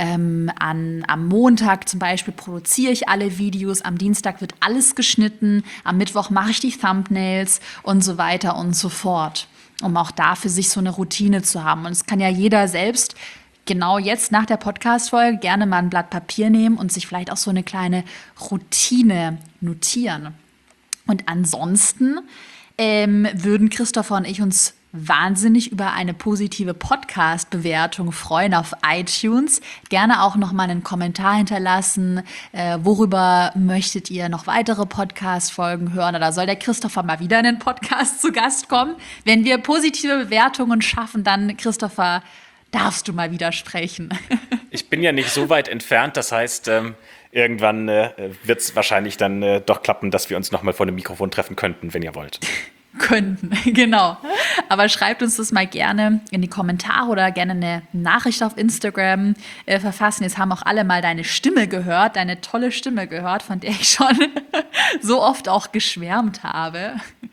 Am Montag zum Beispiel produziere ich alle Videos, am Dienstag wird alles geschnitten, am Mittwoch mache ich die Thumbnails und so weiter und so fort, um auch da für sich so eine Routine zu haben. Und es kann ja jeder selbst genau jetzt nach der Podcast-Folge gerne mal ein Blatt Papier nehmen und sich vielleicht auch so eine kleine Routine notieren. Und ansonsten würden Christopher und ich uns wahnsinnig über eine positive Podcast-Bewertung freuen auf iTunes. Gerne auch noch mal einen Kommentar hinterlassen. Worüber möchtet ihr noch weitere Podcast-Folgen hören? Oder soll der Christopher mal wieder in den Podcast zu Gast kommen? Wenn wir positive Bewertungen schaffen, dann, Christopher, darfst du mal widersprechen. Ich bin ja nicht so weit entfernt, das heißt, irgendwann wird es wahrscheinlich dann doch klappen, dass wir uns nochmal vor dem Mikrofon treffen könnten, wenn ihr wollt. Könnten, genau. Aber schreibt uns das mal gerne in die Kommentare oder gerne eine Nachricht auf Instagram verfassen. Jetzt haben auch alle mal deine Stimme gehört, deine tolle Stimme gehört, von der ich schon so oft auch geschwärmt habe.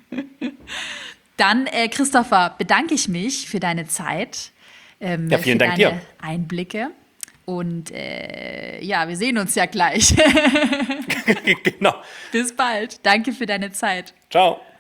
Dann, Christopher, bedanke ich mich für deine Zeit. Vielen Dank dir. Einblicke. Und wir sehen uns ja gleich. Genau. Bis bald. Danke für deine Zeit. Ciao.